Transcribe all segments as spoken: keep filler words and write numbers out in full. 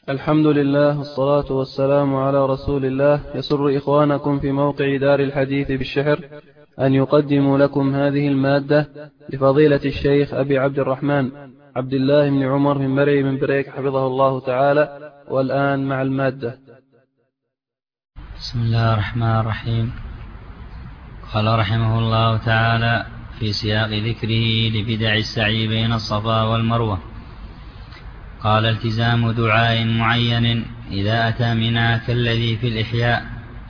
الحمد لله والصلاة والسلام على رسول الله. يسر إخوانكم في موقع دار الحديث بالشحر أن يقدموا لكم هذه المادة لفضيلة الشيخ أبي عبد الرحمن عبد الله بن عمر من مرعي من بريك حفظه الله تعالى. والآن مع المادة. بسم الله الرحمن الرحيم. قال رحمه الله تعالى في سياق ذكره لبدع السعي بين الصفا والمروة، قال: التزام دعاء معين إذا أتى منها كالذي في الإحياء: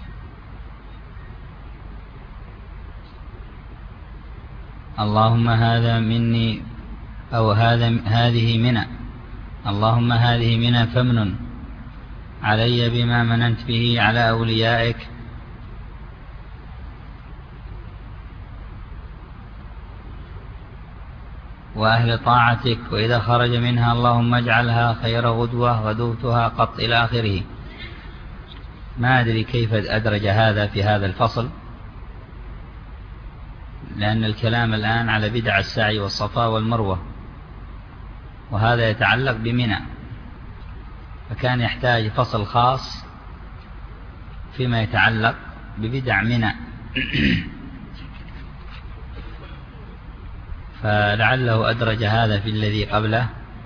اللهم هذا مني، أو هذا هذه منى، اللهم هذه منى فمن علي بما مننت به على أوليائك، وأهل طاعتك، وإذا خرج منها اللهم اجعلها خير غدوة غدوتها قط، إلى آخره. ما أدري كيف أدرج هذا في هذا الفصل، لأن الكلام الآن على بدع السعي والصفا والمروة، وهذا يتعلق بمنى، فكان يحتاج فصل خاص فيما يتعلق ببدع منى. فلعله أدرج هذا في الذي قبله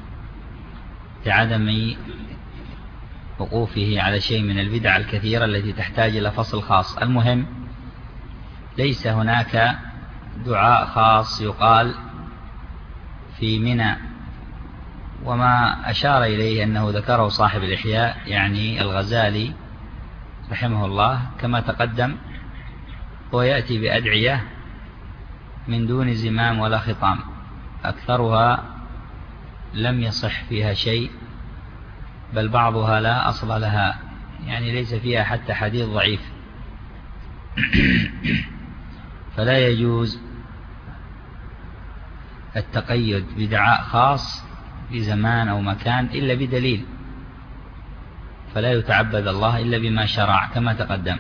لعدم وقوفه على شيء من البدع الكثيرة التي تحتاج إلى فصل خاص. المهم، ليس هناك دعاء خاص يقال في منى، وما أشار إليه أنه ذكره صاحب الإحياء يعني الغزالي رحمه الله كما تقدم، ويأتي بأدعية من دون زمام ولا خطام، أكثرها لم يصح فيها شيء، بل بعضها لا أصل لها، يعني ليس فيها حتى حديث ضعيف. فلا يجوز التقيد بدعاء خاص بزمان أو مكان إلا بدليل، فلا يتعبد الله إلا بما شرع كما تقدم،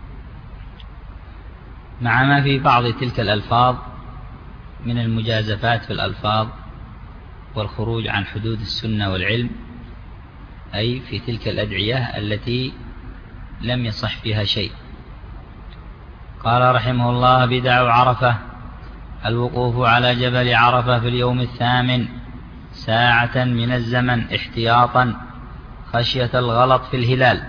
مع ما في بعض تلك الألفاظ من المجازفات في الألفاظ والخروج عن حدود السنة والعلم، أي في تلك الأدعية التي لم يصح فيها شيء. قال رحمه الله: بدع عرفة: الوقوف على جبل عرفة في اليوم الثامن ساعة من الزمن احتياطا خشية الغلط في الهلال،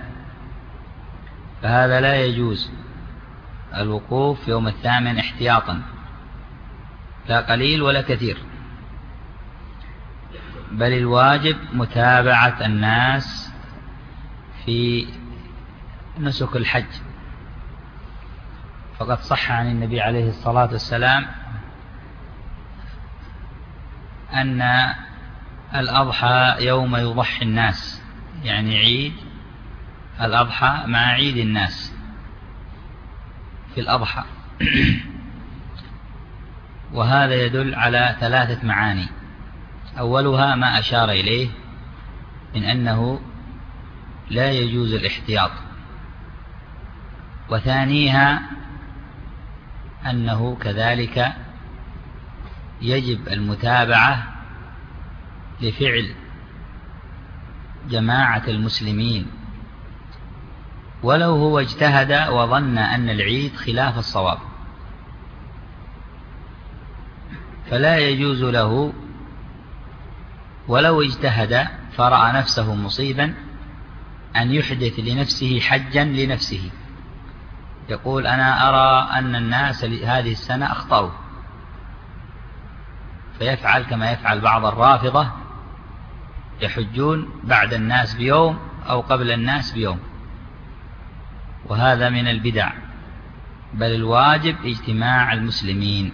فهذا لا يجوز الوقوف في يوم الثامن احتياطا، لا قليل ولا كثير، بل الواجب متابعة الناس في نسك الحج. فقد صح عن النبي عليه الصلاة والسلام أن الأضحى يوم يضحي الناس، يعني عيد الأضحى مع عيد الناس في الأضحى. وهذا يدل على ثلاثة معاني: أولها ما أشار إليه من أنه لا يجوز الاحتياط، وثانيها أنه كذلك يجب المتابعة لفعل جماعة المسلمين، ولو هو اجتهد وظن أن العيد خلاف الصواب، فلا يجوز له ولو اجتهد فرأى نفسه مصيبا أن يحدث لنفسه حجا لنفسه، يقول: أنا أرى أن الناس هذه السنة أخطأوا، فيفعل كما يفعل بعض الرافضة، يحجون بعد الناس بيوم أو قبل الناس بيوم، وهذا من البدع، بل الواجب اجتماع المسلمين،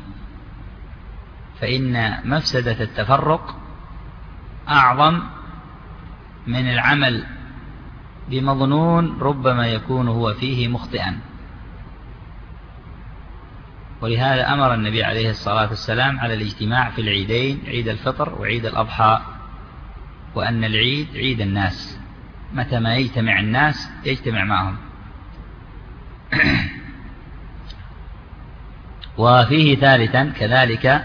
فإن مفسدة التفرق أعظم من العمل بمظنون ربما يكون هو فيه مخطئا. ولهذا أمر النبي عليه الصلاة والسلام على الاجتماع في العيدين، عيد الفطر وعيد الأضحى، وأن العيد عيد الناس، متى ما يجتمع الناس يجتمع معهم. وفيه ثالثا كذلك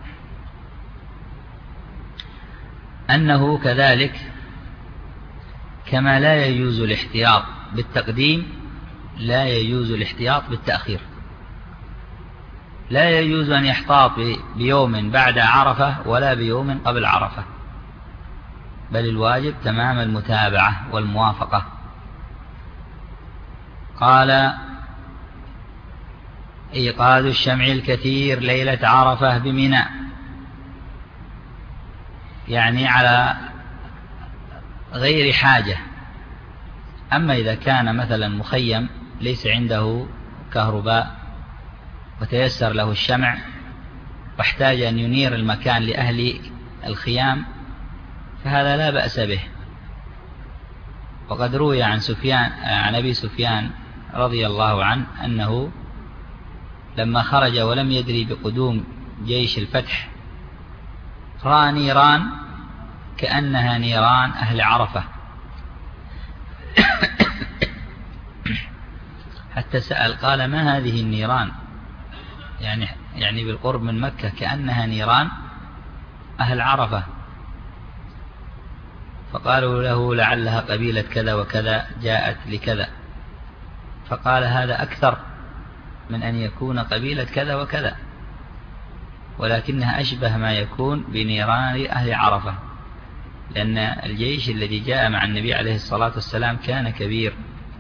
أنه كذلك كما لا يجوز الاحتياط بالتقديم لا يجوز الاحتياط بالتأخير. لا يجوز أن يحتاط بيوم بعد عرفة ولا بيوم قبل عرفة، بل الواجب تمام المتابعة والموافقة. قال: إيقاظ الشمع الكثير ليلة عرفة بمنى، يعني على غير حاجة. أما إذا كان مثلا مخيم ليس عنده كهرباء وتيسر له الشمع واحتاج أن ينير المكان لأهل الخيام فهذا لا بأس به. وقد روي عن سفيان عن أبي سفيان رضي الله عنه أنه لما خرج ولم يدري بقدوم جيش الفتح رأى نيران كأنها نيران أهل عرفة، حتى سأل قال: ما هذه النيران؟ يعني يعني بالقرب من مكة كأنها نيران أهل عرفة. فقالوا له: لعلها قبيلة كذا وكذا جاءت لكذا. فقال: هذا أكثر من أن يكون قبيلة كذا وكذا، ولكنها أشبه ما يكون بنيران أهل عرفة، لأن الجيش الذي جاء مع النبي عليه الصلاة والسلام كان كبير.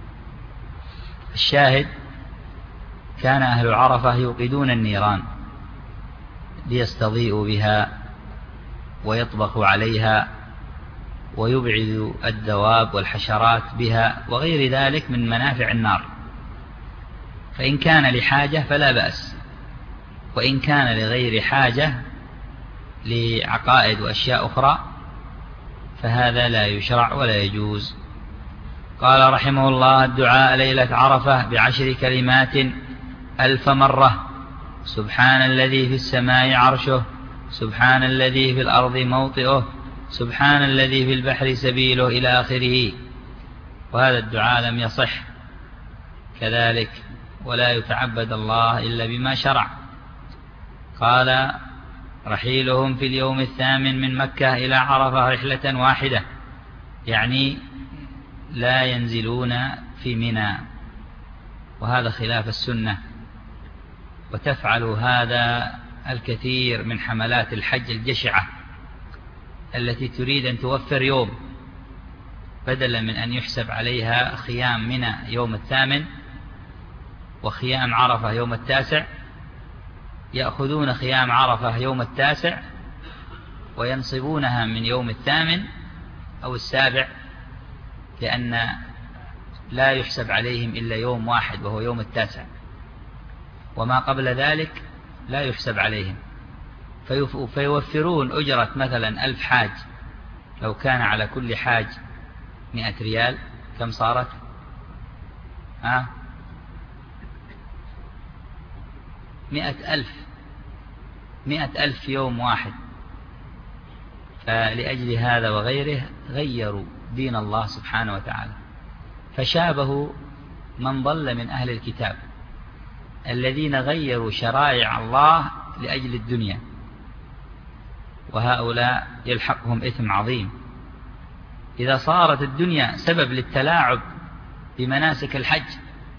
الشاهد: كان أهل عرفة يوقدون النيران ليستضيئوا بها ويطبخوا عليها ويبعد الدواب والحشرات بها وغير ذلك من منافع النار. فإن كان لحاجة فلا بأس، وإن كان لغير حاجة لعقائد وأشياء أخرى فهذا لا يشرع ولا يجوز. قال رحمه الله: الدعاء ليلة عرفة بعشر كلمات ألف مرة: سبحان الذي في السماء عرشه، سبحان الذي في الأرض موطئه، سبحان الذي في البحر سبيله، إلى آخره. وهذا الدعاء لم يصح كذلك، ولا يتعبد الله إلا بما شرع. قال: رحيلهم في اليوم الثامن من مكة إلى عرفة رحلة واحدة، يعني لا ينزلون في منى، وهذا خلاف السنة. وتفعل هذا الكثير من حملات الحج الجشعة التي تريد أن توفر يوم، بدلا من أن يحسب عليها خيام منى يوم الثامن وخيام عرفة يوم التاسع، يأخذون خيام عرفة يوم التاسع وينصبونها من يوم الثامن أو السابع، لأن لا يحسب عليهم إلا يوم واحد وهو يوم التاسع، وما قبل ذلك لا يحسب عليهم، فيوفرون أجرة مثلا ألف حاج. لو كان على كل حاج مئة ريال كم صارت؟ ها؟ مئة ألف مئة ألف في يوم واحد. فلأجل هذا وغيره غيروا دين الله سبحانه وتعالى، فشابهوا من ضل من أهل الكتاب الذين غيروا شرائع الله لأجل الدنيا، وهؤلاء يلحقهم إثم عظيم. إذا صارت الدنيا سبب للتلاعب بمناسك الحج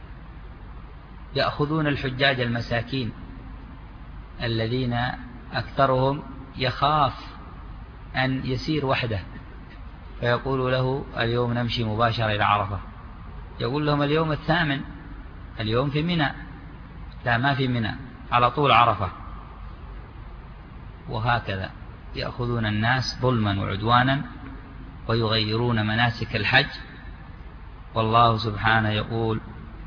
يأخذون الحجاج المساكين الذين أكثرهم يخاف أن يسير وحده، فيقول له: اليوم نمشي مباشرة إلى عرفة. يقول لهم: اليوم الثامن، اليوم في منى. لا، ما في منى، على طول عرفة. وهكذا يأخذون الناس ظلما وعدوانا ويغيرون مناسك الحج. والله سبحانه يقول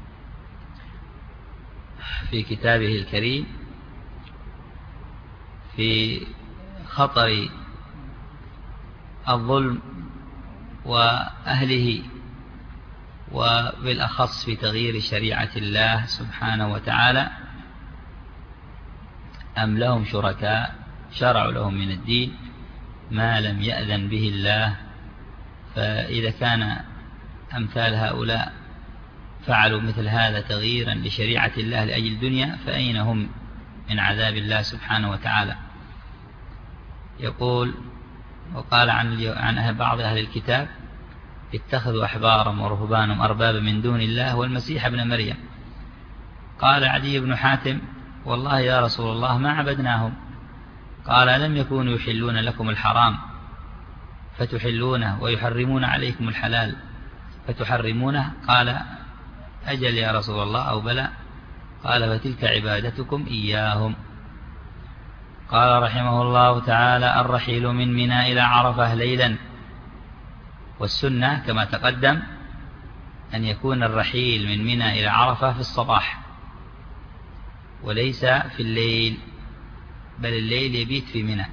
في كتابه الكريم في خطر الظلم وأهله، وبالأخص في تغيير شريعة الله سبحانه وتعالى: أم لهم شركاء شرعوا لهم من الدين ما لم يأذن به الله. فإذا كان أمثال هؤلاء فعلوا مثل هذا تغييرا لشريعة الله لأجل الدنيا، فأين هم من عذاب الله سبحانه وتعالى؟ يقول: وقال عن عن بعض أهل الكتاب: اتخذوا أحبارهم ورهبانهم أربابا من دون الله والمسيح ابن مريم. قال عدي بن حاتم: والله يا رسول الله ما عبدناهم. قال: لم يكونوا يحلون لكم الحرام فتحلونه ويحرمون عليكم الحلال فتحرمونه؟ قال: أجل يا رسول الله، أو بلى؟ قال: فتلك عبادتكم إياهم. قال رحمه الله تعالى: الرحيل من منى إلى عرفة ليلا، والسنة كما تقدم أن يكون الرحيل من منى إلى عرفة في الصباح وليس في الليل، بل الليل يبيت في منى.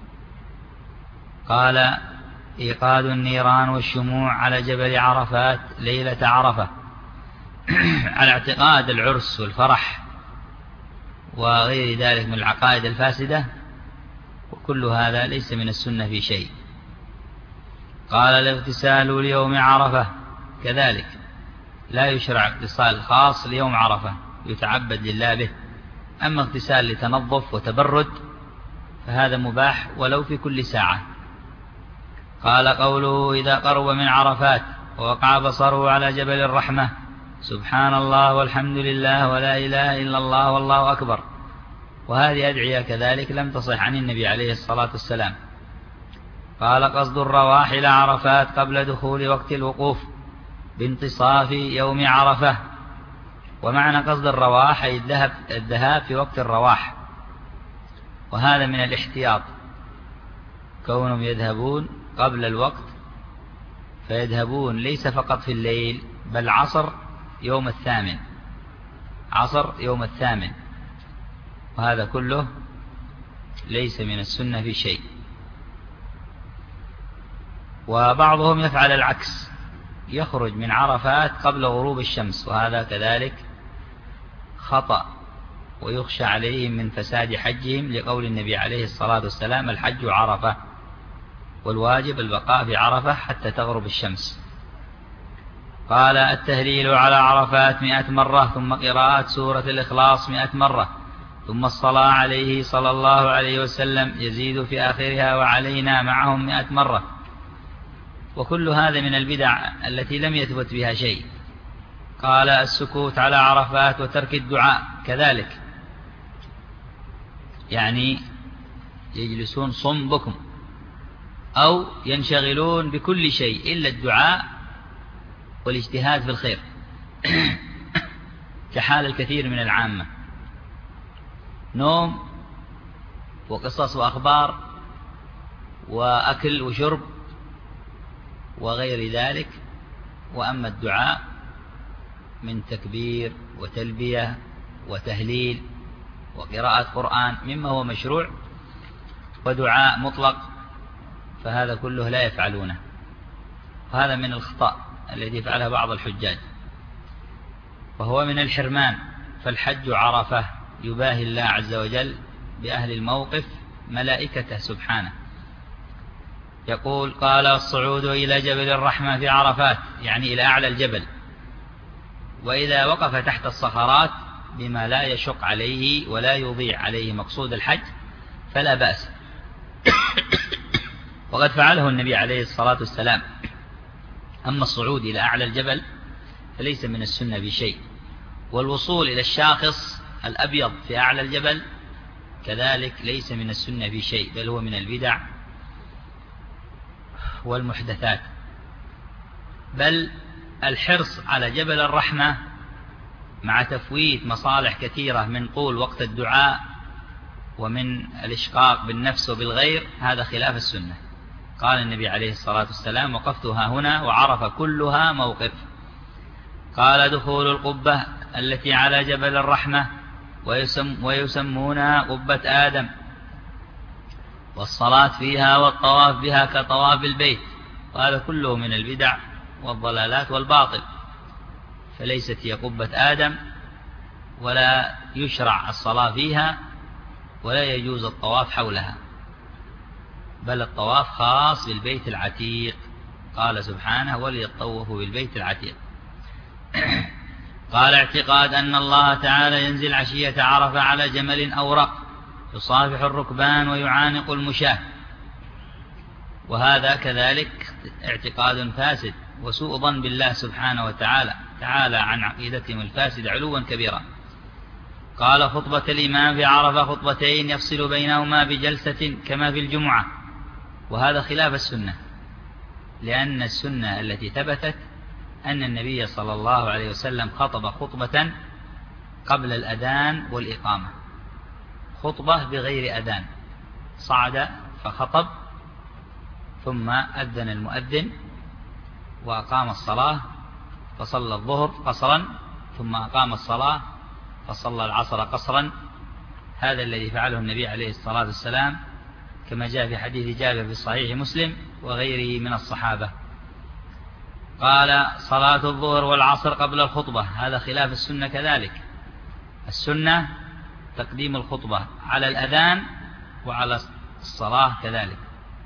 قال: إيقاد النيران والشموع على جبل عرفات ليلة عرفة على اعتقاد العرس والفرح وغير ذلك من العقائد الفاسدة، وكل هذا ليس من السنة في شيء. قال: الاغتسال ليوم عرفة كذلك لا يشرع اغتسال خاص ليوم عرفة يتعبد لله به، أما اغتسال لتنظف وتبرد فهذا مباح ولو في كل ساعة. قال: قوله: إذا قرب من عرفات ووقع بصره على جبل الرحمة سبحان الله والحمد لله ولا إله إلا الله والله أكبر. وهذه أدعية كذلك لم تصح عن النبي عليه الصلاة والسلام. قال: قصد الرواح إلى عرفات قبل دخول وقت الوقوف بانتصاف يوم عرفة. ومعنى قصد الرواح أي الذهاب, الذهاب في وقت الرواح، وهذا من الاحتياط، كونهم يذهبون قبل الوقت، فيذهبون ليس فقط في الليل بل عصر يوم الثامن، عصر يوم الثامن، وهذا كله ليس من السنة في شيء. وبعضهم يفعل العكس، يخرج من عرفات قبل غروب الشمس، وهذا كذلك خطأ، ويخشى عليهم من فساد حجهم، لقول النبي عليه الصلاة والسلام: الحج عرفة، والواجب البقاء في عرفة حتى تغرب الشمس. قال: التهليل على عرفات مئة مرة، ثم قراءة سورة الإخلاص مئة مرة، ثم الصلاة عليه صلى الله عليه وسلم يزيد في آخرها وعلينا معهم مئة مرة. وكل هذا من البدع التي لم يثبت بها شيء. قال: السكوت على عرفات وترك الدعاء كذلك، يعني يجلسون صم بكم أو ينشغلون بكل شيء إلا الدعاء والاجتهاد في الخير كحال الكثير من العامة، نوم وقصص وأخبار وأكل وشرب وغير ذلك. وأما الدعاء من تكبير وتلبية وتهليل وقراءة قرآن مما هو مشروع ودعاء مطلق، فهذا كله لا يفعلونه. هذا من الخطأ الذي يفعله بعض الحجاج، وهو من الحرمان. فالحج عرفة يباهي الله عز وجل بأهل الموقف ملائكته سبحانه. يقول: قال: الصعود إلى جبل الرحمة في عرفات، يعني إلى أعلى الجبل، وإذا وقف تحت الصخرات بما لا يشق عليه ولا يضيع عليه مقصود الحج فلا بأس. وقد فعله النبي عليه الصلاة والسلام. أما الصعود إلى أعلى الجبل فليس من السنة بشيء، والوصول إلى الشاخص الأبيض في أعلى الجبل كذلك ليس من السنة بشيء، بل هو من البدع والمحدثات. بل الحرص على جبل الرحمة مع تفويت مصالح كثيرة من طول وقت الدعاء ومن الإشقاق بالنفس وبالغير، هذا خلاف السنة. قال النبي عليه الصلاة والسلام: وقفتها هنا وعرف كلها موقف. قال: دخول القبة التي على جبل الرحمة ويسم ويسمونها قبة آدم، والصلاة فيها والطواف بها كطواف البيت، وهذا كله من البدع والضلالات والباطل. فليست هي قبة آدم، ولا يشرع الصلاة فيها، ولا يجوز الطواف حولها، بل الطواف خاص بالبيت العتيق. قال سبحانه: وليطوفوا بالبيت العتيق. قال: اعتقاد أن الله تعالى ينزل عشية عرفة على جمل أورق يصافح الركبان ويعانق المشاة، وهذا كذلك اعتقاد فاسد، وسوء ظن بالله سبحانه وتعالى تعالى عن عقيدتهم الفاسدة علوا كبيرا. قال خطبة الإمام في عرفة خطبتين يفصل بينهما بجلسة كما في الجمعة، وهذا خلاف السنة، لأن السنة التي ثبتت أن النبي صلى الله عليه وسلم خطب خطبة قبل الأذان والإقامة، خطبة بغير أذان، صعد فخطب ثم أذن المؤذن وأقام الصلاة فصلى الظهر قصرا، ثم أقام الصلاة فصلى العصر قصرا. هذا الذي فعله النبي عليه الصلاة والسلام كما جاء في حديث جابر في صحيح مسلم وغيره من الصحابة. قال صلاة الظهر والعصر قبل الخطبة، هذا خلاف السنة كذلك. السنة تقديم الخطبة على الأذان وعلى الصلاة كذلك.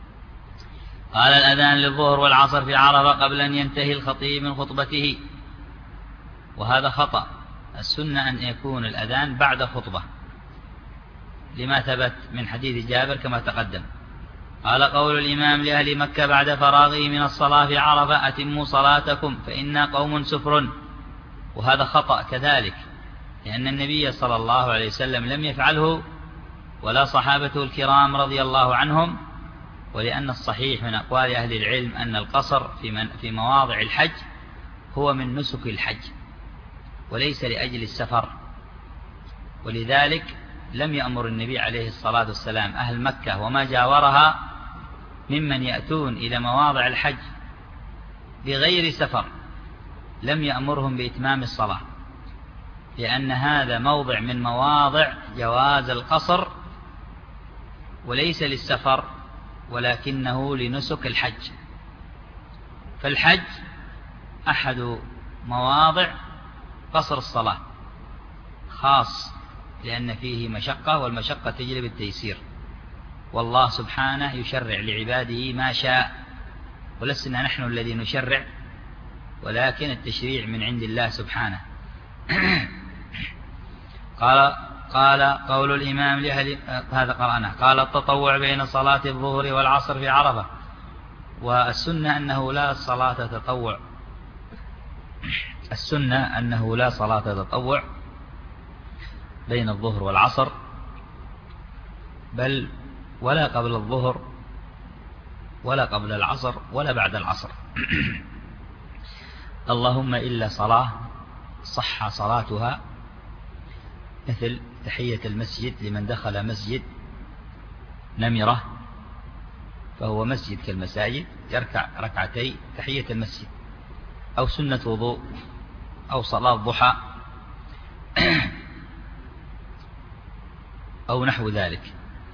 قال الأذان للظهر والعصر في عرفة قبل أن ينتهي الخطيب من خطبته، وهذا خطأ. السنة أن يكون الأذان بعد خطبة لما ثبت من حديث جابر كما تقدم. قال قول الإمام لأهل مكة بعد فراغه من الصلاة في عرفة أتموا صلاتكم فإنا قوم سفر، وهذا خطأ كذلك، لأن النبي صلى الله عليه وسلم لم يفعله ولا صحابته الكرام رضي الله عنهم، ولأن الصحيح من أقوال أهل العلم أن القصر في, من في مواضع الحج هو من نسك الحج وليس لأجل السفر، ولذلك لم يأمر النبي عليه الصلاة والسلام أهل مكة وما جاورها ممن يأتون إلى مواضع الحج بغير سفر، لم يأمرهم بإتمام الصلاة، لأن هذا موضع من مواضع جواز القصر وليس للسفر ولكنه لنسك الحج. فالحج أحد مواضع قصر الصلاة خاص، لأن فيه مشقة والمشقة تجلب التيسير، والله سبحانه يشرع لعباده ما شاء، ولسنا نحن الذي نشرع، ولكن التشريع من عند الله سبحانه. قال قال قول الإمام لأهل هذا قرأنا. قال التطوع بين صلاة الظهر والعصر في عرفة، والسنة أنه لا صلاة تطوع، السنة أنه لا صلاة تطوع بين الظهر والعصر، بل ولا قبل الظهر ولا قبل العصر ولا بعد العصر. اللهم إلا صلاة صح صلاتها، مثل تحية المسجد لمن دخل مسجد نمرة فهو مسجد كالمساجد، يركع ركعتي تحية المسجد، أو سنة وضوء، أو صلاة ضحى، أو نحو ذلك.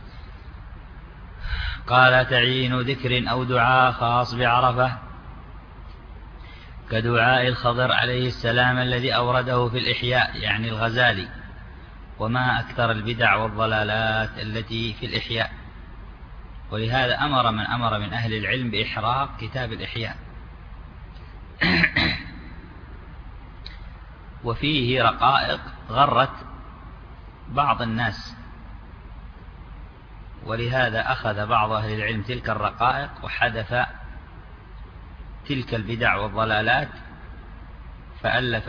قال تعيين ذكر أو دعاء خاص بعرفة كدعاء الخضر عليه السلام الذي أورده في الإحياء، يعني الغزالي، وما أكثر البدع والضلالات التي في الإحياء، ولهذا أمر من أمر من أهل العلم بإحراق كتاب الإحياء. وفيه رقائق غرت بعض الناس، ولهذا أخذ بعض أهل العلم تلك الرقائق وحذف تلك البدع والضلالات، فألف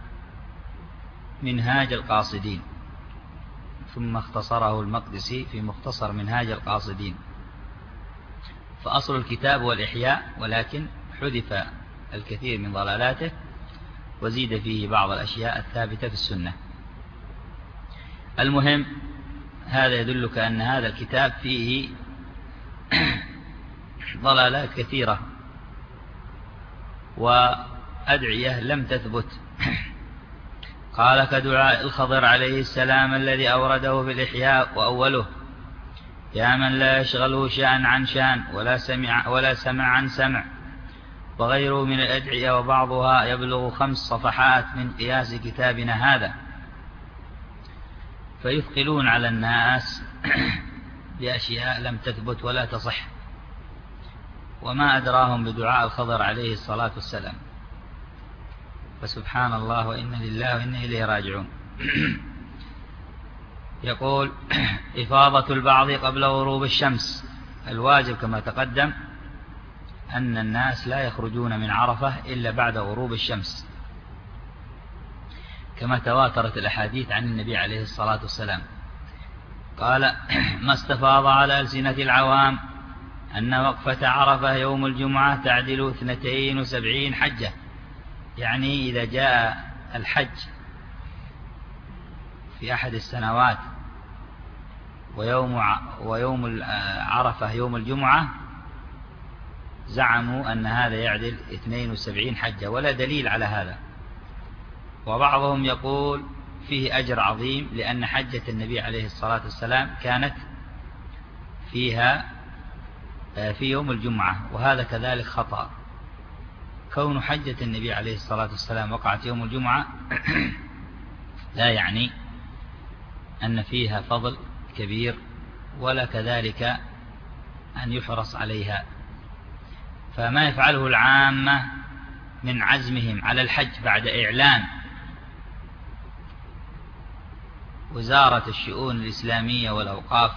منهاج القاصدين، ثم اختصره المقدسي في مختصر منهاج القاصدين. فأصل الكتاب والإحياء، ولكن حذف الكثير من ضلالاته وزيد فيه بعض الأشياء الثابتة في السنة. المهم، هذا يدلك أن هذا الكتاب فيه ضلالات كثيرة وأدعية لم تثبت. قال كدعاء الخضر عليه السلام الذي أورده في الإحياء، وأوله يا من لا يشغله شأن عن شأن ولا سمع, ولا سمع عن سمع، وغيره من الأدعية، وبعضها يبلغ خمس صفحات من قياس كتابنا هذا، فيثقلون على الناس بأشياء لم تثبت ولا تصح، وما أدراهم بدعاء الخضر عليه الصلاة والسلام. فسبحان الله، وإنا لله وإنا إليه راجعون. يقول إفاضة البعض قبل غروب الشمس، الواجب كما تقدم أن الناس لا يخرجون من عرفة إلا بعد غروب الشمس، كما تواترت الأحاديث عن النبي عليه الصلاة والسلام. قال: ما استفاض على ألسنة العوام أن وقفة عرفة يوم الجمعة تعدل اثنتين وسبعين حجة، يعني إذا جاء الحج في أحد السنوات ويوم ويوم عرفة يوم الجمعة، زعموا أن هذا يعدل اثنين وسبعين حجة، ولا دليل على هذا. وبعضهم يقول فيه أجر عظيم، لأن حجة النبي عليه الصلاة والسلام كانت فيها في يوم الجمعة، وهذا كذلك خطأ. كون حجة النبي عليه الصلاة والسلام وقعت يوم الجمعة لا يعني أن فيها فضل كبير، ولا كذلك أن يحرص عليها. فما يفعله العامة من عزمهم على الحج بعد إعلان وزارة الشؤون الإسلامية والأوقاف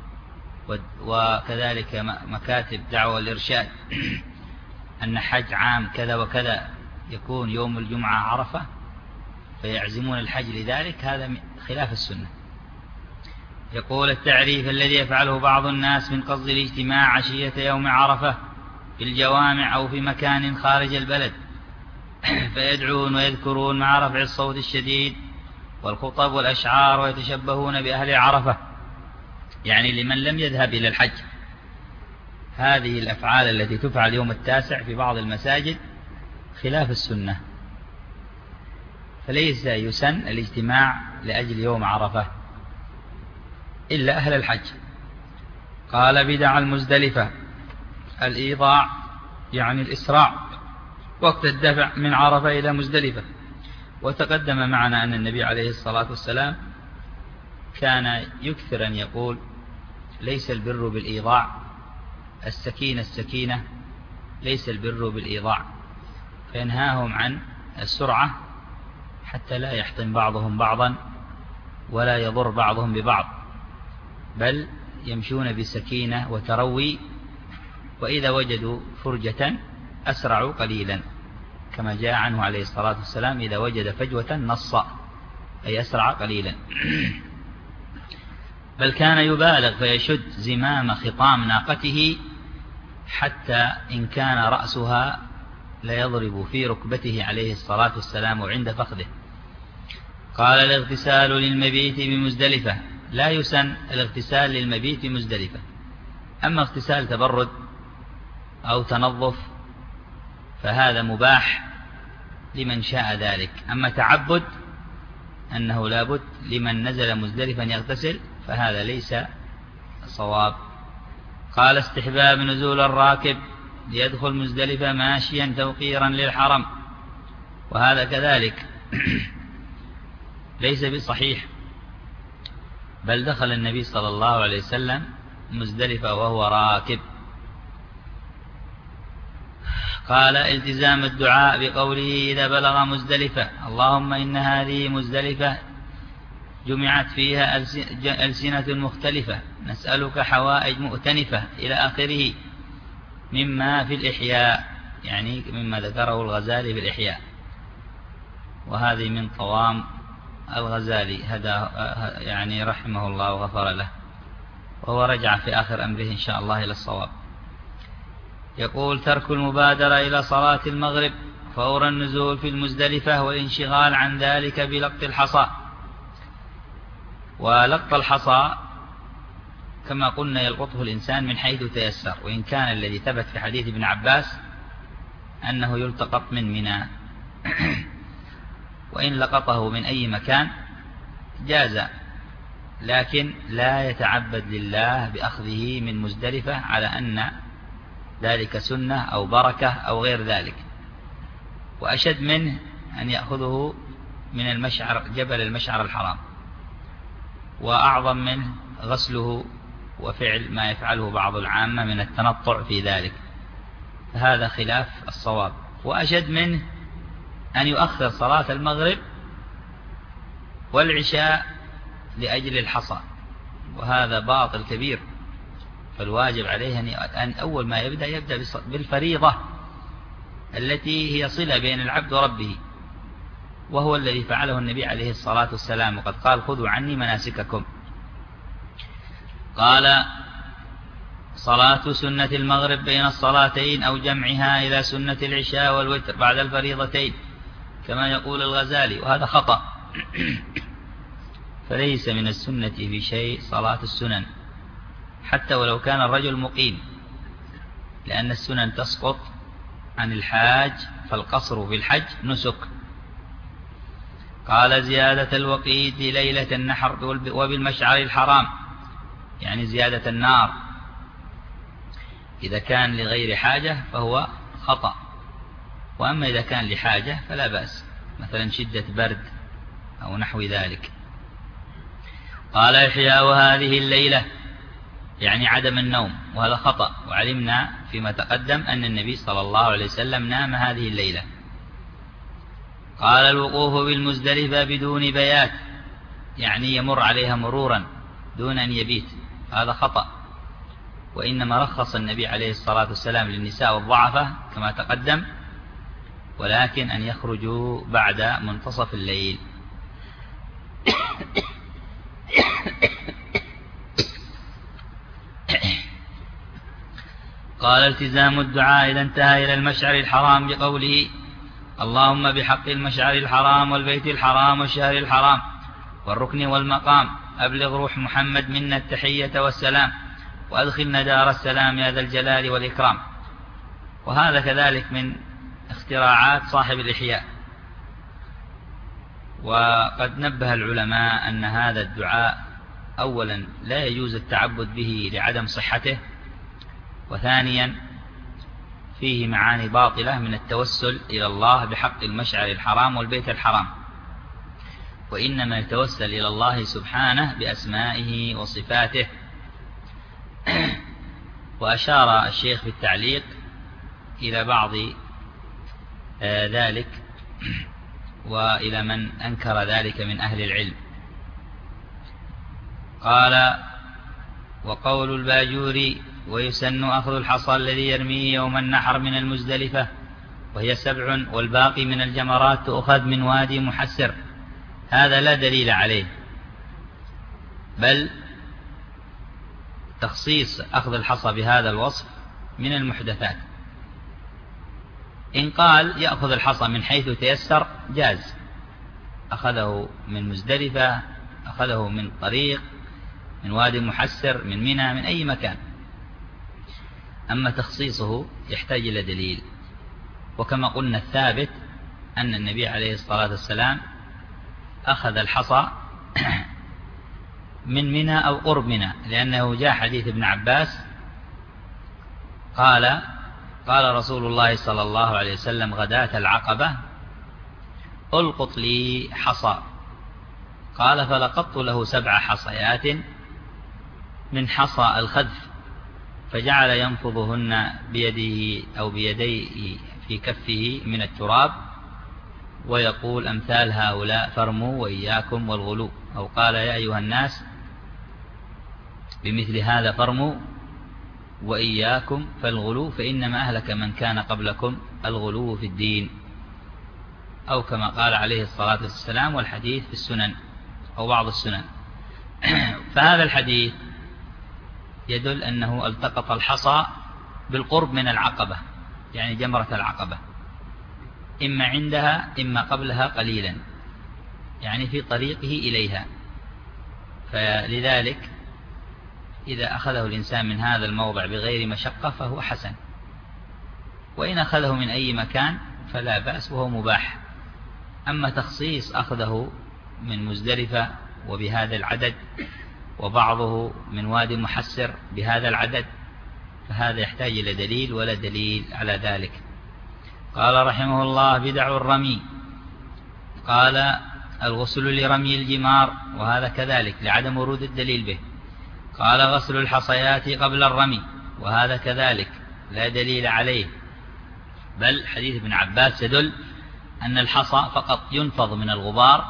وكذلك مكاتب دعوة الإرشاد أن حج عام كذا وكذا يكون يوم الجمعة عرفة، فيعزمون الحج لذلك، هذا خلاف السنة. يقول: التعريف الذي يفعله بعض الناس من قصد الاجتماع عشية يوم عرفة في الجوامع أو في مكان خارج البلد، فيدعون ويذكرون مع رفع الصوت الشديد والخطب والأشعار ويتشبهون بأهل عرفة، يعني لمن لم يذهب إلى الحج. هذه الأفعال التي تفعل يوم التاسع في بعض المساجد خلاف السنة، فليس يسن الاجتماع لأجل يوم عرفة إلا أهل الحج. قال: بدع المزدلفة الإيضاع، يعني الإسراع وقت الدفع من عرفة إلى مزدلفة. وتقدم معنا أن النبي عليه الصلاة والسلام كان يكثر أن يقول: ليس البر بالإيضاع، السكينة السكينة، ليس البر بالإيضاع، فينهاهم عن السرعة حتى لا يحطم بعضهم بعضا ولا يضر بعضهم ببعض، بل يمشون بسكينة وتروي، وإذا وجدوا فرجة أسرعوا قليلا، كما جاء عنه عليه الصلاة والسلام: إذا وجد فجوة نص، أي أسرع قليلا. بل كان يبالغ فيشد زمام خطام ناقته حتى إن كان رأسها ليضرب في ركبته عليه الصلاة والسلام عند فخذه. قال: الاغتسال للمبيت بمزدلفة، لا يسن الاغتسال للمبيت بمزدلفة. أما اغتسال تبرد أو تنظف فهذا مباح لمن شاء ذلك. أما تعبد أنه لابد لمن نزل مزدلفا يغتسل فهذا ليس صواب. قال: استحباب نزول الراكب ليدخل مزدلفة ماشيا توقيرا للحرم، وهذا كذلك ليس بصحيح، بل دخل النبي صلى الله عليه وسلم مزدلفة وهو راكب. قال: التزام الدعاء بقوله إذا بلغ مزدلفة: اللهم إن هذه مزدلفة جمعت فيها ألسنة مختلفة، نسألك حوائج مؤتنفة إلى آخره، مما في الإحياء، يعني مما ذكره الغزالي في الإحياء، وهذه من طوام الغزالي هذا يعني رحمه الله وغفر له، وهو رجع في آخر أمره إن شاء الله إلى الصواب. يقول: ترك المبادرة إلى صلاة المغرب فور النزول في المزدلفة والانشغال عن ذلك بلقط الحصى. ولقط الحصى كما قلنا يلقطه الإنسان من حيث تيسر، وإن كان الذي ثبت في حديث ابن عباس أنه يلتقط من منى وإن لقطه من أي مكان جاز، لكن لا يتعبد لله بأخذه من مزدلفة على أن ذلك سنة أو بركة أو غير ذلك. وأشد منه أن يأخذه من المشعر جبل المشعر الحرام، وأعظم منه غسله وفعل ما يفعله بعض العامة من التنطع في ذلك، هذا خلاف الصواب. وأشد منه أن يؤخر صلاة المغرب والعشاء لأجل الحصى، وهذا باطل كبير، فالواجب عليه أن أول ما يبدأ يبدأ بالفريضة التي هي صلة بين العبد وربه، وهو الذي فعله النبي عليه الصلاة والسلام، وقد قال خذوا عني مناسككم. قال صلاة سنة المغرب بين الصلاتين أو جمعها إلى سنة العشاء والوتر بعد الفريضتين كما يقول الغزالي، وهذا خطأ. فليس من السنة في شيء صلاة السنن حتى ولو كان الرجل مقيم، لأن السنن تسقط عن الحاج، فالقصر في الحج نسك. قال زيادة الوقيت ليلة النحر وبالمشعر الحرام، يعني زيادة النار إذا كان لغير حاجة فهو خطأ، وأما إذا كان لحاجة فلا بأس، مثلا شدة برد أو نحو ذلك. قال إحياء هذه الليلة يعني عدم النوم، وهذا خطأ، وعلمنا فيما تقدم أن النبي صلى الله عليه وسلم نام هذه الليلة. قال الوقوف بالمزدلفة بدون بيات، يعني يمر عليها مرورا دون أن يبيت، هذا خطأ، وإنما رخص النبي عليه الصلاة والسلام للنساء والضعفة كما تقدم، ولكن أن يخرجوا بعد منتصف الليل. قال التزام الدعاء إذا انتهى إلى المشعر الحرام بقوله اللهم بحق المشعر الحرام والبيت الحرام والشهر الحرام والركن والمقام أبلغ روح محمد منا التحية والسلام وأدخلنا دار السلام يا ذا الجلال والإكرام. وهذا كذلك من اختراعات صاحب الإحياء. وقد نبه العلماء أن هذا الدعاء أولا لا يجوز التعبد به لعدم صحته، وثانيا فيه معاني باطلة من التوسل إلى الله بحق المشعر الحرام والبيت الحرام، وإنما يتوسل إلى الله سبحانه بأسمائه وصفاته. وأشار الشيخ في التعليق إلى بعض ذلك وإلى من أنكر ذلك من أهل العلم. قال وقول الباجوري ويسن أخذ الحصى الذي يرميه يوم النحر من المزدلفة وهي سبع والباقي من الجمرات تؤخذ من وادي محسر، هذا لا دليل عليه، بل تخصيص أخذ الحصى بهذا الوصف من المحدثات. إن قال يأخذ الحصى من حيث تيسر جاز، أخذه من مزدلفة، أخذه من طريق، من وادي محسر، من منى، من أي مكان. أما تخصيصه يحتاج إلى دليل. وكما قلنا الثابت أن النبي عليه الصلاة والسلام أخذ الحصى من منى أو قرب منى، لأنه جاء حديث ابن عباس قال قال رسول الله صلى الله عليه وسلم غداة العقبة ألقط لي حصى، قال فلقطت له سبع حصيات من حصى الخذف، فجعل ينفضهن بيده أو بيديه في كفه من التراب ويقول أمثال هؤلاء فارموا وإياكم والغلو، أو قال يا أيها الناس بمثل هذا فارموا وإياكم فالغلو فإنما أهلك من كان قبلكم الغلو في الدين، أو كما قال عليه الصلاة والسلام، والحديث في السنن أو بعض السنن. فهذا الحديث يدل أنه التقط الحصى بالقرب من العقبة، يعني جمرة العقبة، إما عندها إما قبلها قليلا، يعني في طريقه إليها. فلذلك إذا أخذه الإنسان من هذا الموضع بغير مشقة فهو حسن، وإن أخذه من أي مكان فلا بأس وهو مباح. أما تخصيص أخذه من مزدلفة وبهذا العدد وبعضه من وادي محسر بهذا العدد فهذا يحتاج إلى دليل، ولا دليل على ذلك. قال رحمه الله بدع الرمي. قال الغسل لرمي الجمار، وهذا كذلك لعدم ورود الدليل به. قال غسل الحصيات قبل الرمي، وهذا كذلك لا دليل عليه، بل حديث ابن عباس يدل أن الحصى فقط ينفض من الغبار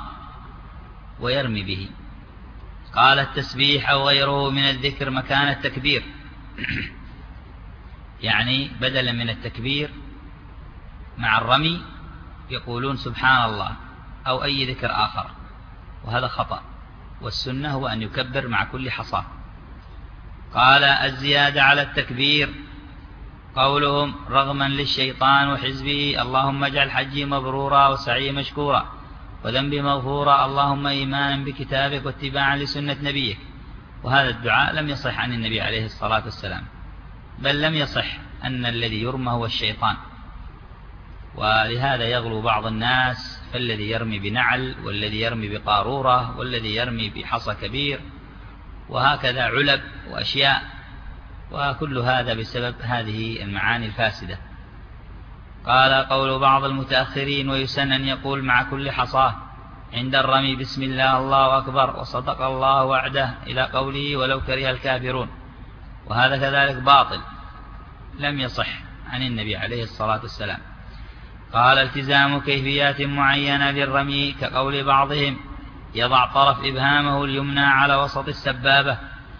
ويرمي به. قال التسبيح أو غيره من الذكر مكان التكبير، يعني بدلا من التكبير مع الرمي يقولون سبحان الله أو أي ذكر آخر، وهذا خطأ، والسنة هو أن يكبر مع كل حصاة. قال الزيادة على التكبير قولهم رغما للشيطان وحزبه اللهم اجعل حجي مبرورا وسعي مشكورا وذنبي مغفورا اللهم إيمانا بكتابك واتباعا لسنة نبيك. وهذا الدعاء لم يصح عن النبي عليه الصلاة والسلام، بل لم يصح أن الذي يرمى هو الشيطان، ولهذا يغلو بعض الناس، فالذي يرمي بنعل والذي يرمي بقارورة والذي يرمي بحصى كبير، وهكذا علب وأشياء، وكل هذا بسبب هذه المعاني الفاسدة. قال قول بعض المتأخرين ويسن أن يقول مع كل حصاه عند الرمي بسم الله الله أكبر وصدق الله وعده إلى قوله ولو كره الكافرون، وهذا كذلك باطل لم يصح عن النبي عليه الصلاة والسلام. قال التزام كيفيات معينة للرمي كقول بعضهم يضع طرف إبهامه اليمنى على وسط السبابة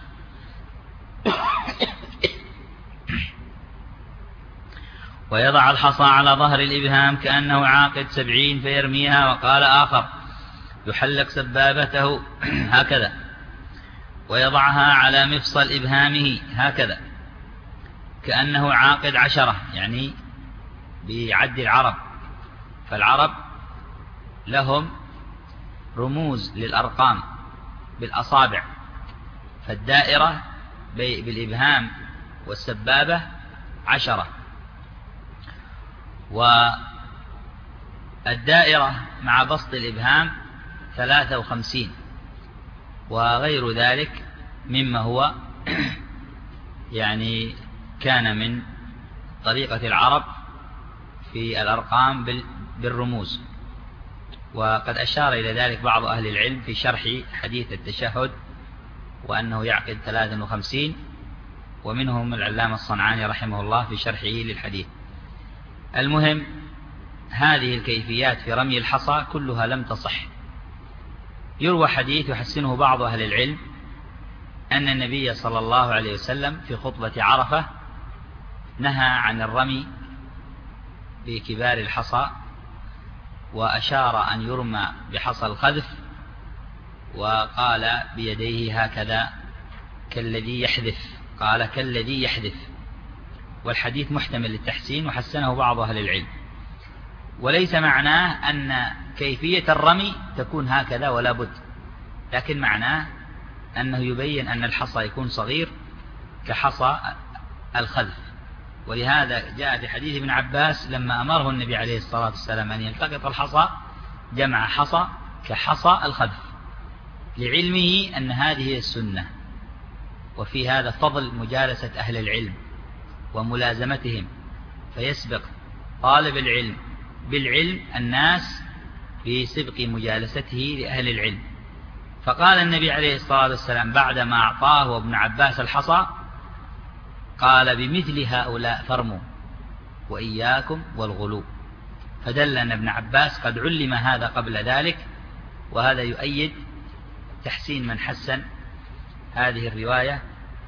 ويضع الحصى على ظهر الإبهام كأنه عاقد سبعين فيرميها. وقال آخر يحلق سبابته هكذا ويضعها على مفصل إبهامه هكذا كأنه عاقد عشرة، يعني بعد العرب، فالعرب لهم رموز للأرقام بالأصابع، فالدائرة بالإبهام والسبابة عشرة، والدائرة مع بسط الإبهام ثلاثة وخمسين، وغير ذلك مما هو يعني كان من طريقة العرب في الأرقام بالرموز. وقد أشار إلى ذلك بعض أهل العلم في شرح حديث التشهد وأنه يعقد ثلاثة وخمسين، ومنهم العلامة الصنعاني رحمه الله في شرحه للحديث. المهم هذه الكيفيات في رمي الحصى كلها لم تصح. يروى حديث يحسنه بعض أهل العلم أن النبي صلى الله عليه وسلم في خطبة عرفة نهى عن الرمي بكبار الحصى، وأشار أن يرمى بحصى الخذف، وقال بيديه هكذا كالذي يحذف، قال كالذي يحذف، والحديث محتمل للتحسين وحسنه بعض أهل العلم. وليس معناه أن كيفية الرمي تكون هكذا ولا بد، لكن معناه أنه يبين أن الحصى يكون صغير كحصى الخذف. ولهذا جاء في حديث ابن عباس لما أمره النبي عليه الصلاة والسلام أن يلتقط الحصى جمع حصى كحصى الخذف، لعلمه أن هذه السنة. وفي هذا فضل مجالسة أهل العلم وملازمتهم، فيسبق طالب العلم بالعلم الناس في سبق مجالسته لأهل العلم. فقال النبي عليه الصلاة والسلام بعدما أعطاه ابن عباس الحصى قال بمثل هؤلاء فرموا وإياكم والغلو، فدل أن ابن عباس قد علم هذا قبل ذلك، وهذا يؤيد تحسين من حسن هذه الرواية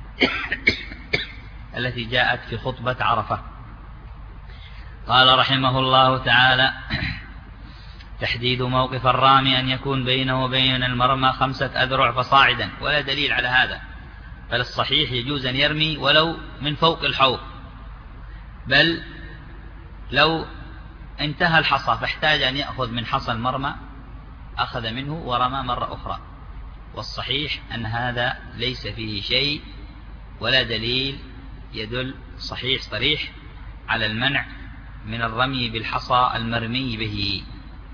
التي جاءت في خطبة عرفة. قال رحمه الله تعالى تحديد موقف الرامي أن يكون بينه وبين المرمى خمسة أذرع فصاعدا، ولا دليل على هذا، بل الصحيح يجوز أن يرمي ولو من فوق الحوض، بل لو انتهى الحصى فاحتاج أن يأخذ من حصى المرمى أخذ منه ورمى مرة أخرى. والصحيح أن هذا ليس فيه شيء ولا دليل يدل صحيح صريح على المنع من الرمي بالحصى المرمي به.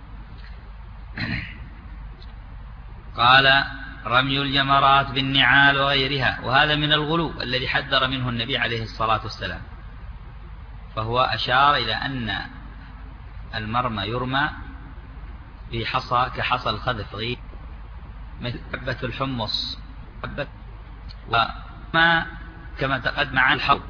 قال رمي الجمرات بالنعال وغيرها، وهذا من الغلو الذي حذر منه النبي عليه الصلاة والسلام، فهو أشار إلى أن المرمى يرمى بحصى كحصى الخذف غير مثل حبة الحمص حبة، وما كما تقدم عن الحوض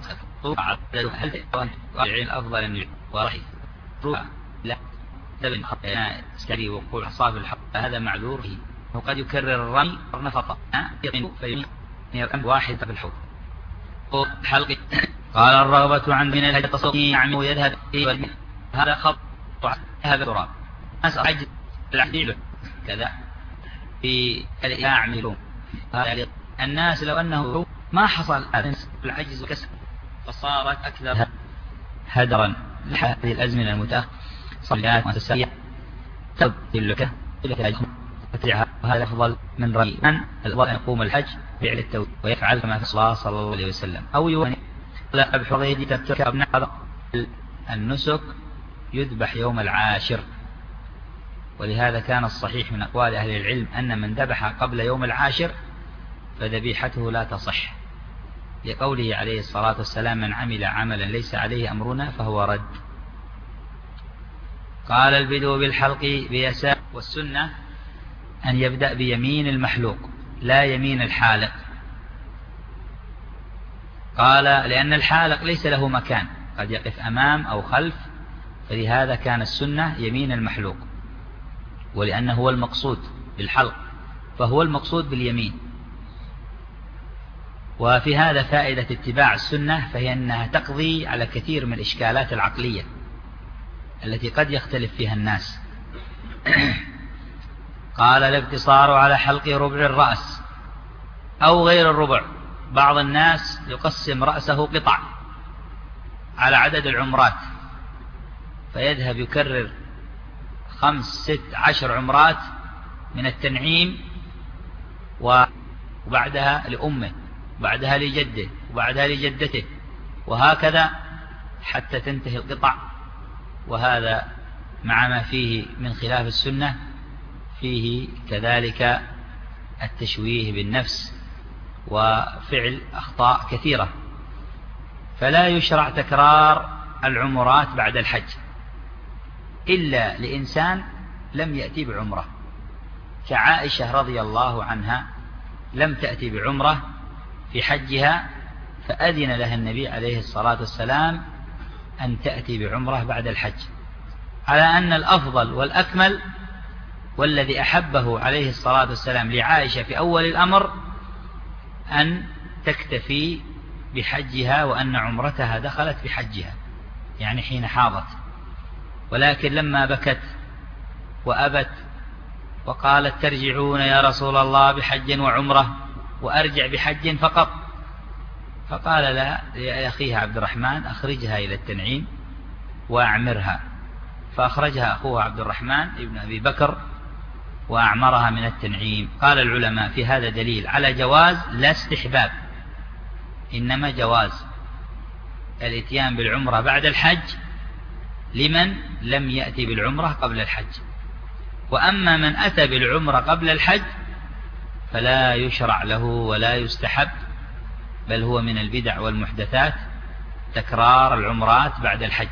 الأفضل أن ورحي لا تبن سكري وقول حصى في الحوض، هذا معذور فيه، وقد يكرر الرمي نفطا فيرمي واحد في الحوض. حلق. قال الرغبة عن من الهدى تصوصي يعمل يذهب هذا خط هذا تراب الناس عجز العديل كذا في يعملون الناس لو أنه ما حصل العجز وكسر فصارت أكثر هدرا لهذه الأزمنة المتأخرة صليات وتسيئة تبدل لك وهذا أفضل من رأي أن الأفضل أن يقوم الحج فعل التوحيد ويفعل كما في الله صلى الله عليه وسلم أو يواني لا أبحضي تبتكى بنعض النسك يذبح يوم العاشر. ولهذا كان الصحيح من أقوال أهل العلم أن من ذبح قبل يوم العاشر فذبيحته لا تصح لقوله عليه الصلاة والسلام من عمل عملا ليس عليه أمرنا فهو رد. قال البدو بالحلق بيسار والسنة أن يبدأ بيمين المحلوق لا يمين الحالق. قال لأن الحالق ليس له مكان قد يقف أمام أو خلف فلهذا كان السنة يمين المحلوق ولأنه هو المقصود بالحلق فهو المقصود باليمين. وفي هذا فائدة اتباع السنة فهي أنها تقضي على كثير من الإشكالات العقلية التي قد يختلف فيها الناس. قال الاقتصار على حلق ربع الرأس أو غير الربع. بعض الناس يقسم رأسه قطع على عدد العمرات فيذهب يكرر خمس ست عشر عمرات من التنعيم وبعدها لأمه وبعدها لجده وبعدها لجدته وهكذا حتى تنتهي القطع. وهذا مع ما فيه من خلاف السنة فيه كذلك التشويه بالنفس وفعل أخطاء كثيرة. فلا يشرع تكرار العمرات بعد الحج إلا لإنسان لم يأتي بعمرة كعائشة رضي الله عنها لم تأتي بعمرة في حجها فأذن لها النبي عليه الصلاة والسلام أن تأتي بعمرة بعد الحج على أن الأفضل والأكمل والذي أحبه عليه الصلاة والسلام لعائشة في أول الأمر أن تكتفي بحجها وأن عمرتها دخلت بحجها يعني حين حاضت. ولكن لما بكت وأبت وقالت ترجعون يا رسول الله بحج وعمرة وأرجع بحج فقط فقال لها لأخيها عبد الرحمن أخرجها إلى التنعيم وأعمرها فأخرجها أخوها عبد الرحمن ابن أبي بكر وأعمرها من التنعيم. قال العلماء في هذا دليل على جواز لا استحباب إنما جواز الاتيان بالعمرة بعد الحج لمن لم يأتي بالعمرة قبل الحج. وأما من أتى بالعمرة قبل الحج فلا يشرع له ولا يستحب بل هو من البدع والمحدثات تكرار العمرات بعد الحج.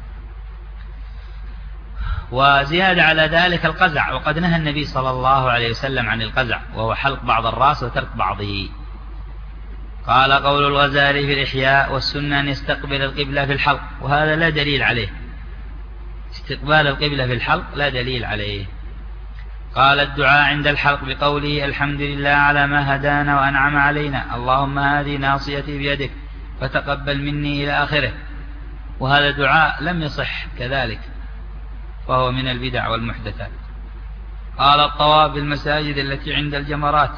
وزيادة على ذلك القزع وقد نهى النبي صلى الله عليه وسلم عن القزع وهو حلق بعض الرأس وترك بعضه. قال قول الغزالي في الإحياء والسنة أن يستقبل القبلة في الحلق وهذا لا دليل عليه استقبال القبلة في الحلق لا دليل عليه. قال الدعاء عند الحلق بقوله الحمد لله على ما هدانا وأنعم علينا اللهم هذه ناصيتي بيدك فتقبل مني إلى آخره. وهذا دعاء لم يصح كذلك فهو من البدع والمحدثات. قال الطواف بالمساجد التي عند الجمرات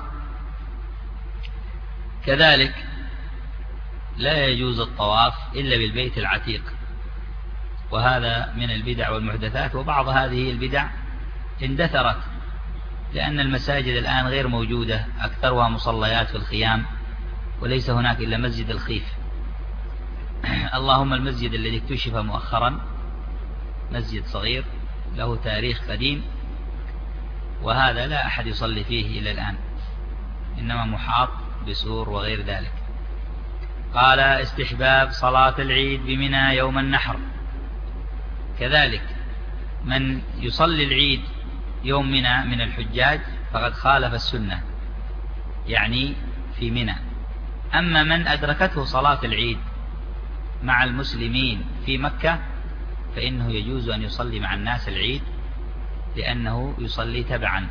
كذلك لا يجوز الطواف إلا بالبيت العتيق وهذا من البدع والمحدثات. وبعض هذه البدع اندثرت لأن المساجد الآن غير موجودة أكثرها مصليات في الخيام وليس هناك إلا مسجد الخيف. اللهم المسجد الذي اكتشف مؤخرا مسجد صغير له تاريخ قديم وهذا لا أحد يصلي فيه إلى الآن إنما محاط بسور وغير ذلك. قال استحباب صلاة العيد بمنى يوم النحر كذلك من يصلي العيد يوم منى من الحجاج فقد خالف السنة يعني في منى. أما من أدركته صلاة العيد مع المسلمين في مكة فإنه يجوز أن يصلي مع الناس العيد لأنه يصلي تبعا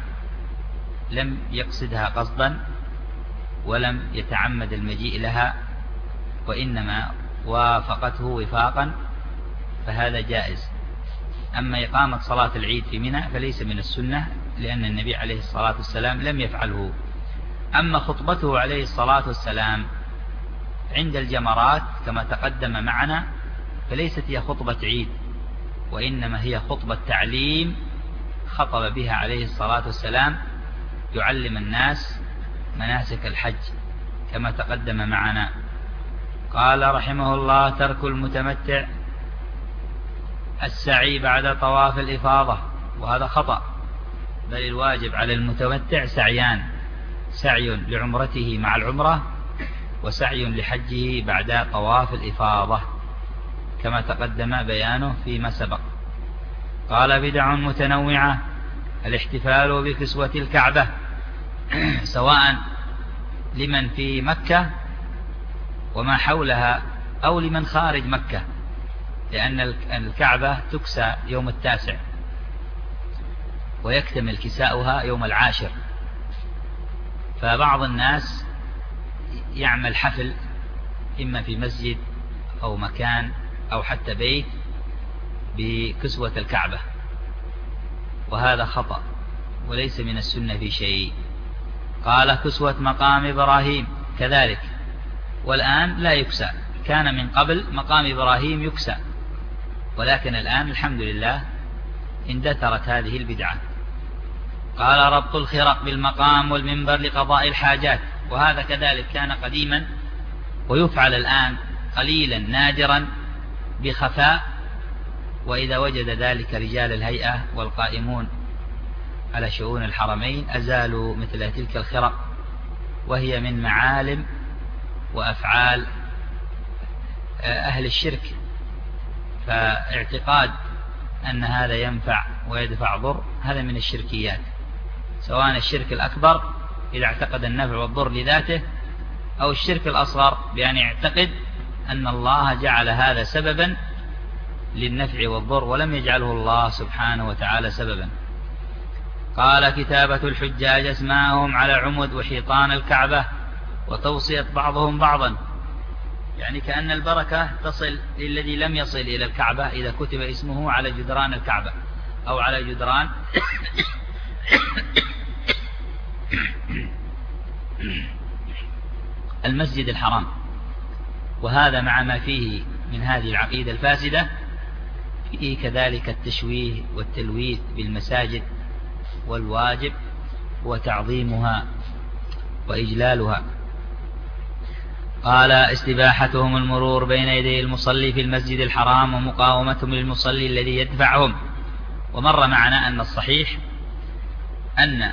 لم يقصدها قصدا ولم يتعمد المجيء لها وإنما وافقته وفاقا فهذا جائز. أما إقامة صلاة العيد في منى فليس من السنة، لأن النبي عليه الصلاة والسلام لم يفعله. أما خطبته عليه الصلاة والسلام عند الجمرات كما تقدم معنا فليست هي خطبة عيد، وإنما هي خطبة تعليم خطب بها عليه الصلاة والسلام يعلم الناس مناسك الحج كما تقدم معنا. قال رحمه الله: ترك المتمتع السعي بعد طواف الإفاضة، وهذا خطأ، بل الواجب على المتمتع سعيان: سعي لعمرته مع العمرة، وسعي لحجه بعد طواف الإفاضة كما تقدم بيانه فيما سبق. قال: بدع متنوعة: الاحتفال بكسوة الكعبة سواء لمن في مكة وما حولها أو لمن خارج مكة، لأن الكعبة تكسى يوم التاسع ويكتمل كساؤها يوم العاشر، فبعض الناس يعمل حفل إما في مسجد أو مكان أو حتى بيت بكسوة الكعبة، وهذا خطأ وليس من السنة في شيء. قال: كسوة مقام إبراهيم كذلك، والآن لا يكسى، كان من قبل مقام إبراهيم يكسى، ولكن الآن الحمد لله اندثرت هذه البدعة. قال: ربط الخرق بالمقام والمنبر لقضاء الحاجات، وهذا كذلك كان قديما ويفعل الآن قليلا نادرا بخفاء، وإذا وجد ذلك رجال الهيئة والقائمون على شؤون الحرمين أزالوا مثل تلك الخرق، وهي من معالم وأفعال أهل الشرك، فاعتقاد أن هذا ينفع ويدفع ضر هذا من الشركيات، سواء الشرك الأكبر إذا اعتقد النفع والضر لذاته، أو الشرك الأصغر بأن يعتقد أن الله جعل هذا سببا للنفع والضر ولم يجعله الله سبحانه وتعالى سببا. قال: كتابة الحجاج اسماءهم على عمد وحيطان الكعبة وتوصية بعضهم بعضا، يعني كأن البركة تصل للذي لم يصل إلى الكعبة إذا كتب اسمه على جدران الكعبة أو على جدران المسجد الحرام. وهذا مع ما فيه من هذه العقيدة الفاسدة فيه كذلك التشويه والتلويث بالمساجد، والواجب هو تعظيمها وإجلالها. قال: استباحتهم المرور بين يدي المصلي في المسجد الحرام ومقاومتهم للمصلي الذي يدفعهم. ومر معنا أن الصحيح أن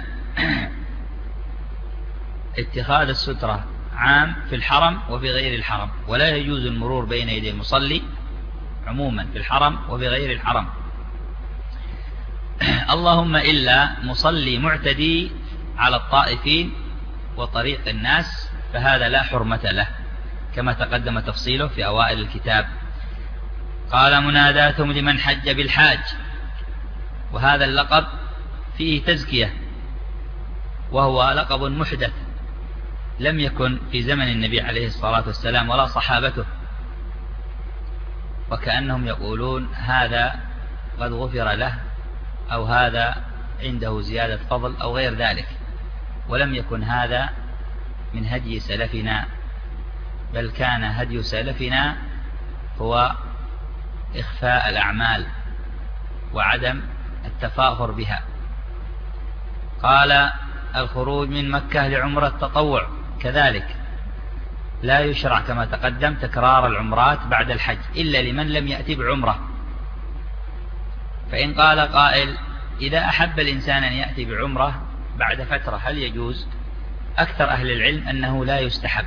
اتخاذ السترة عام في الحرم وفي غير الحرم، ولا يجوز المرور بين يدي المصلي عموما في الحرم وفي غير الحرم، اللهم إلا مصلي معتدي على الطائفين وطريق الناس، فهذا لا حرمة له كما تقدم تفصيله في أوائل الكتاب. قال: مناداتهم لمن حج بالحاج، وهذا اللقب فيه تزكية، وهو لقب محدث لم يكن في زمن النبي عليه الصلاة والسلام ولا صحابته، وكأنهم يقولون هذا قد غفر له أو هذا عنده زيادة فضل أو غير ذلك، ولم يكن هذا من هدي سلفنا، بل كان هدي سلفنا هو إخفاء الأعمال وعدم التفاخر بها. قال: الخروج من مكة لعمرة التطوع كذلك لا يشرع كما تقدم تكرار العمرات بعد الحج إلا لمن لم يأتي بعمرة. فإن قال قائل: إذا أحب الإنسان أن يأتي بعمرة بعد فترة هل يجوز؟ أكثر أهل العلم أنه لا يستحب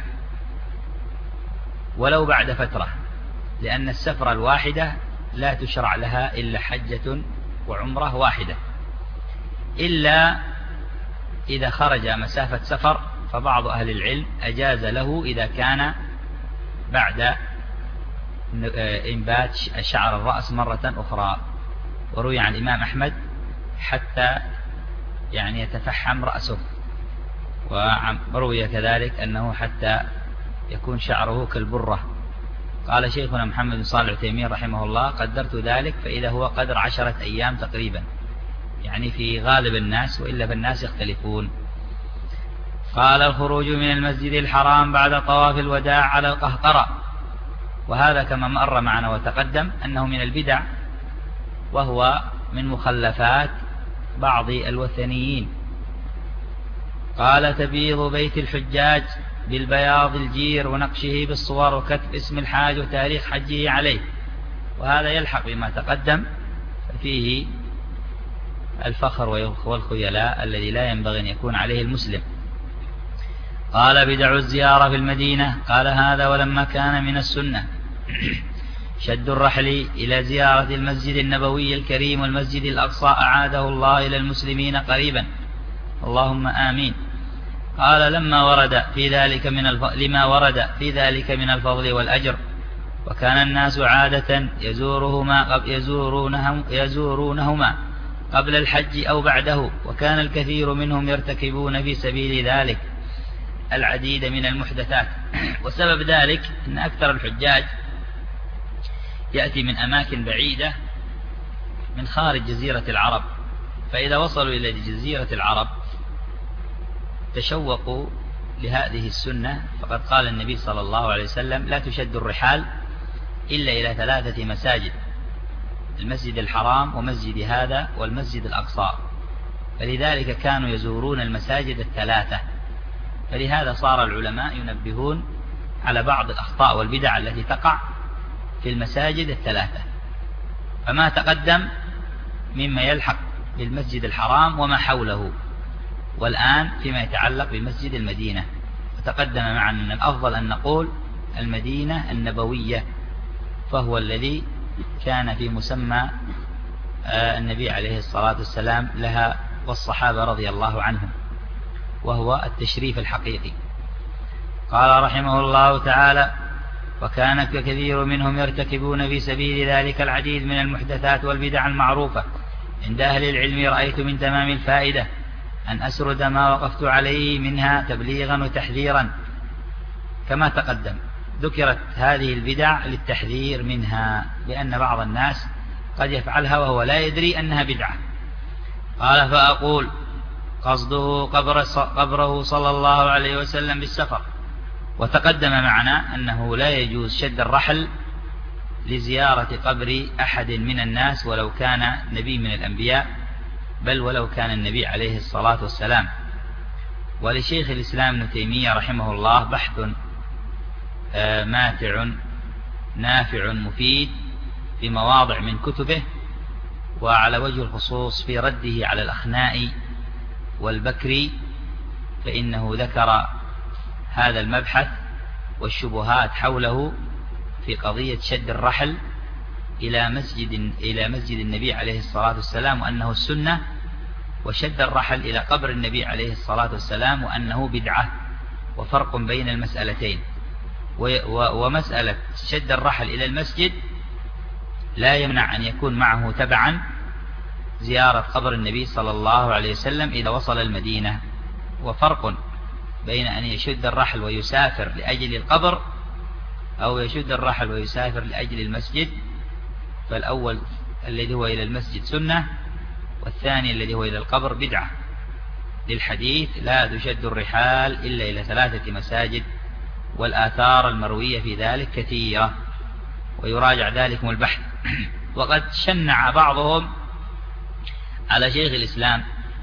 ولو بعد فترة، لأن السفرة الواحدة لا تشرع لها إلا حجة وعمرة واحدة، إلا إذا خرج مسافة سفر، فبعض أهل العلم أجاز له إذا كان بعد إنبات شعر الرأس مرة أخرى. وروي عن الإمام أحمد حتى يعني يتفحم رأسه، وروي كذلك أنه حتى يكون شعره كالبرة قال شيخنا محمد بن صالح العثيمين رحمه الله: قدرت ذلك فإذا هو قدر عشرة أيام تقريبا، يعني في غالب الناس، وإلا فالناس يختلفون. قال: الخروج من المسجد الحرام بعد طواف الوداع على القهقرة، وهذا كما مر معنا وتقدم أنه من البدع، وهو من مخلفات بعض الوثنيين. قال: تبييض بيت الحجاج بالبياض الجير ونقشه بالصور وكتب اسم الحاج وتاريخ حجه عليه، وهذا يلحق بما تقدم، فيه الفخر والخيلاء الذي لا ينبغي أن يكون عليه المسلم. قال: بدع الزيارة في المدينة. قال: هذا ولما كان من السنة شد الرحل إلى زيارة المسجد النبوي الكريم والمسجد الأقصى أعاده الله إلى المسلمين قريبا، اللهم آمين. قال: لما ورد في ذلك من الف... لما ورد في ذلك من الفضل والأجر، وكان الناس عادة يزورهما قبل يزورونهم يزورونهما قبل الحج أو بعده، وكان الكثير منهم يرتكبون في سبيل ذلك العديد من المحدثات. وسبب ذلك أن أكثر الحجاج يأتي من أماكن بعيدة من خارج جزيرة العرب، فإذا وصلوا إلى جزيرة العرب تشوقوا لهذه السنة، فقد قال النبي صلى الله عليه وسلم: لا تشد الرحال إلا إلى ثلاثة مساجد: المسجد الحرام ومسجد هذا والمسجد الأقصى. فلذلك كانوا يزورون المساجد الثلاثة، فلهذا صار العلماء ينبهون على بعض الأخطاء والبدع التي تقع في المساجد الثلاثة. فما تقدم مما يلحق بالمسجد الحرام وما حوله، والآن فيما يتعلق بمسجد المدينة. وتقدم معنا أن الأفضل أن نقول المدينة النبوية، فهو الذي كان في مسمى النبي عليه الصلاة والسلام لها والصحابة رضي الله عنهم، وهو التشريف الحقيقي. قال رحمه الله تعالى: وكان كثير منهم يرتكبون في سبيل ذلك العديد من المحدثات والبدع المعروفة عند أهل العلم. رأيت من تمام الفائدة أن أسرد ما وقفت عليه منها تبليغا وتحذيرا. كما تقدم ذكرت هذه البدع للتحذير منها، لأن بعض الناس قد يفعلها وهو لا يدري أنها بدعة. قال: فأقول: قصده قبر قبره صلى الله عليه وسلم بالسفر. وتقدم معنا أنه لا يجوز شد الرحل لزيارة قبر أحد من الناس ولو كان نبي من الأنبياء، بل ولو كان النبي عليه الصلاة والسلام. ولشيخ الإسلام ابن تيمية رحمه الله بحث ماتع نافع مفيد في مواضع من كتبه، وعلى وجه الخصوص في رده على الأخنائي والبكري، فإنه ذكر هذا المبحث والشبهات حوله في قضية شد الرحل إلى مسجد إلى مسجد النبي عليه الصلاة والسلام وأنه السنة، وشد الرحل إلى قبر النبي عليه الصلاة والسلام وأنه بدعة، وفرق بين المسألتين. ومسألة شد الرحل إلى المسجد لا يمنع أن يكون معه تبعا زيارة قبر النبي صلى الله عليه وسلم إذا وصل المدينة، وفرق بين أن يشد الرحل ويسافر لأجل القبر أو يشد الرحل ويسافر لأجل المسجد. فالأول الذي هو إلى المسجد سنة، والثاني الذي هو إلى القبر بدعة، للحديث: لا تشد الرحال إلا إلى ثلاثة مساجد. والآثار المروية في ذلك كثيرة، ويراجع ذلكم البحث. وقد شنع بعضهم على شيخ الإسلام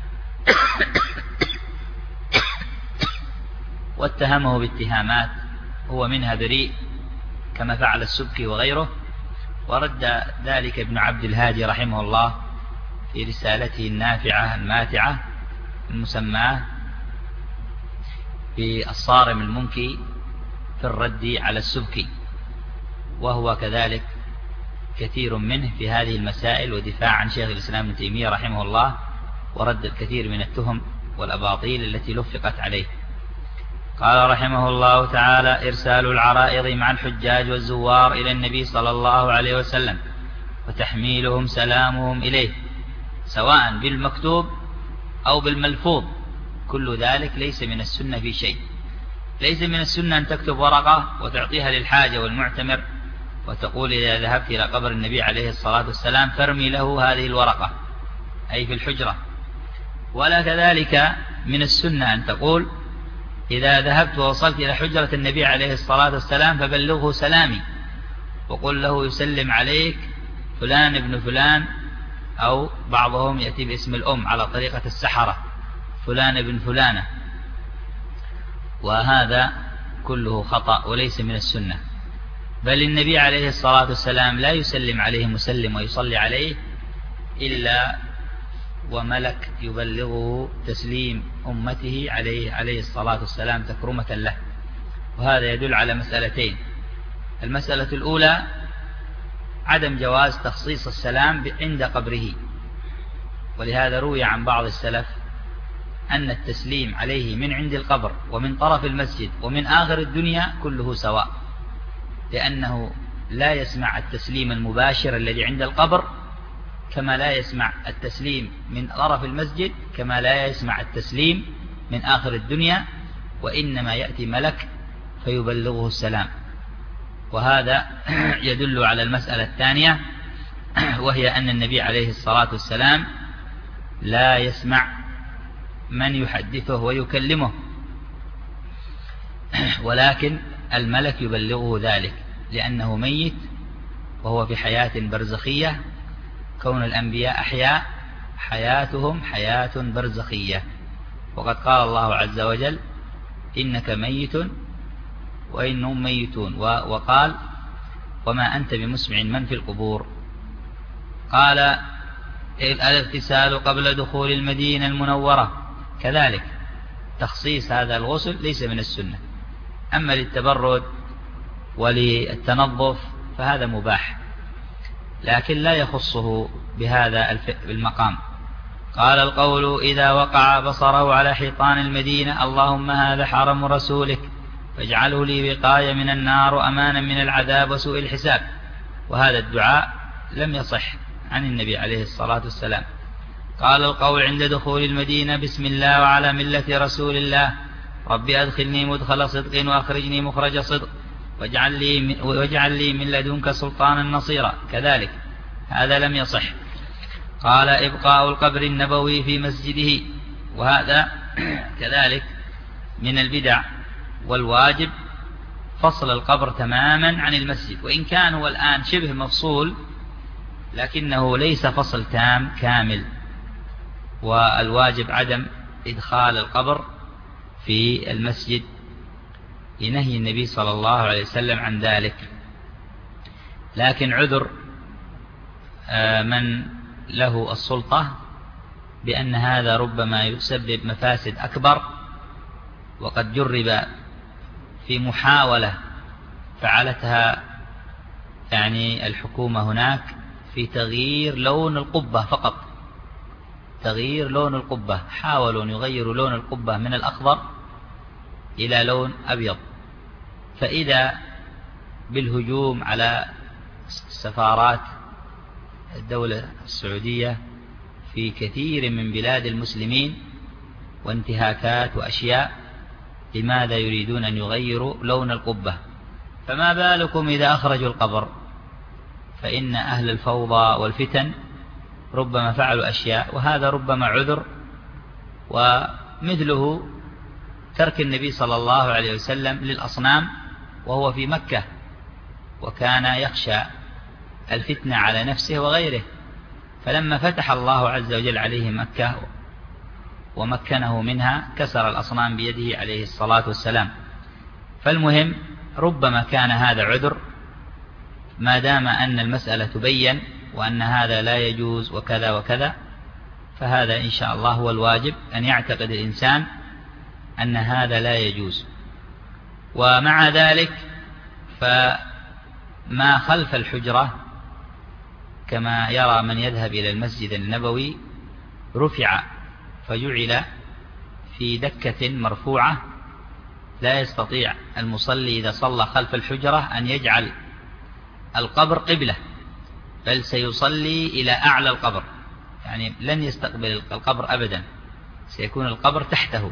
واتهمه باتهامات هو منها بريء، كما فعل السبكي وغيره. ورد ذلك ابن عبد الهادي رحمه الله في رسالته النافعة الماتعة المسماة بالصارم المنكي في الرد على السبكي، وهو كذلك كثير منه في هذه المسائل، ودفاع عن شيخ الإسلام ابن تيمية رحمه الله، ورد الكثير من التهم والأباطيل التي لفقت عليه. قال رحمه الله تعالى: إرسال العرائض مع الحجاج والزوار إلى النبي صلى الله عليه وسلم، وتحميلهم سلامهم إليه، سواء بالمكتوب أو بالملفوظ، كل ذلك ليس من السنة في شيء. ليس من السنة أن تكتب ورقة وتعطيها للحاجة والمعتمر وتقول إذا ذهبت إلى قبر النبي عليه الصلاة والسلام فارمي له هذه الورقة، أي في الحجرة. ولا كذلك من السنة أن تقول إذا ذهبت ووصلت إلى حجرة النبي عليه الصلاة والسلام فبلغه سلامي، وقل له يسلم عليك فلان ابن فلان، أو بعضهم يأتي باسم الأم على طريقة السحرة، فلان ابن فلانة. وهذا كله خطأ وليس من السنة، بل النبي عليه الصلاة والسلام لا يسلم عليه مسلم ويصلي عليه إلا وملك يبلغه تسليم أمته عليه عليه الصلاة والسلام تكرمة له. وهذا يدل على مسألتين: المسألة الأولى عدم جواز تخصيص السلام عند قبره، ولهذا روي عن بعض السلف أن التسليم عليه من عند القبر ومن طرف المسجد ومن آخر الدنيا كله سواء، لأنه لا يسمع التسليم المباشر الذي عند القبر كما لا يسمع التسليم من طرف المسجد، كما لا يسمع التسليم من آخر الدنيا، وإنما يأتي ملك فيبلغه السلام. وهذا يدل على المسألة الثانية، وهي أن النبي عليه الصلاة والسلام لا يسمع من يحدثه ويكلمه، ولكن الملك يبلغه ذلك لأنه ميت وهو في حياة برزخية. كون الأنبياء أحياء حياتهم حياة برزخية، وقد قال الله عز وجل إنك ميت وإنهم ميتون، وقال وما أنت بمسمع من في القبور. قال الاغتسال قبل دخول المدينة المنورة، كذلك تخصيص هذا الغسل ليس من السنة. أما للتبرد وللتنظف فهذا مباح، لكن لا يخصه بهذا المقام. قال القول إذا وقع بصره على حيطان المدينة اللهم هذا حرم رسولك فاجعله لي وقاية من النار وأمانا من العذاب وسوء الحساب. وهذا الدعاء لم يصح عن النبي عليه الصلاة والسلام. قال القول عند دخول المدينة بسم الله وعلى ملة رسول الله رب أدخلني مدخل صدق وأخرجني مخرج صدق واجعل لي, واجعل لي من لدنك سلطانا نصيرا، كذلك هذا لم يصح. قال إبقاء القبر النبوي في مسجده، وهذا كذلك من البدع، والواجب فصل القبر تماما عن المسجد، وإن كان هو الآن شبه مفصول لكنه ليس فصل تام كامل. والواجب عدم إدخال القبر في المسجد لنهي النبي صلى الله عليه وسلم عن ذلك. لكن عذر من له السلطة بأن هذا ربما يسبب مفاسد أكبر، وقد جرب في محاولة فعلتها يعني الحكومة هناك في تغيير لون القبة فقط، تغيير لون القبة، حاولوا أن يغيروا لون القبة من الأخضر إلى لون أبيض، فإذا بالهجوم على سفارات الدولة السعودية في كثير من بلاد المسلمين وانتهاكات وأشياء. لماذا يريدون أن يغيروا لون القبة؟ فما بالكم إذا أخرجوا القبر؟ فإن أهل الفوضى والفتن ربما فعلوا أشياء، وهذا ربما عذر. ومثله ترك النبي صلى الله عليه وسلم للأصنام وهو في مكة، وكان يخشى الفتنة على نفسه وغيره، فلما فتح الله عز وجل عليه مكة ومكنه منها كسر الأصنام بيده عليه الصلاة والسلام. فالمهم ربما كان هذا عذر، ما دام أن المسألة تبين وأن هذا لا يجوز وكذا وكذا، فهذا إن شاء الله هو الواجب، أن يعتقد الإنسان أن هذا لا يجوز. ومع ذلك فما خلف الحجرة كما يرى من يذهب إلى المسجد النبوي رفع فجعل في دكة مرفوعة، لا يستطيع المصلي إذا صلى خلف الحجرة أن يجعل القبر قبلة، بل سيصلي إلى أعلى القبر، يعني لن يستقبل القبر أبدا، سيكون القبر تحته.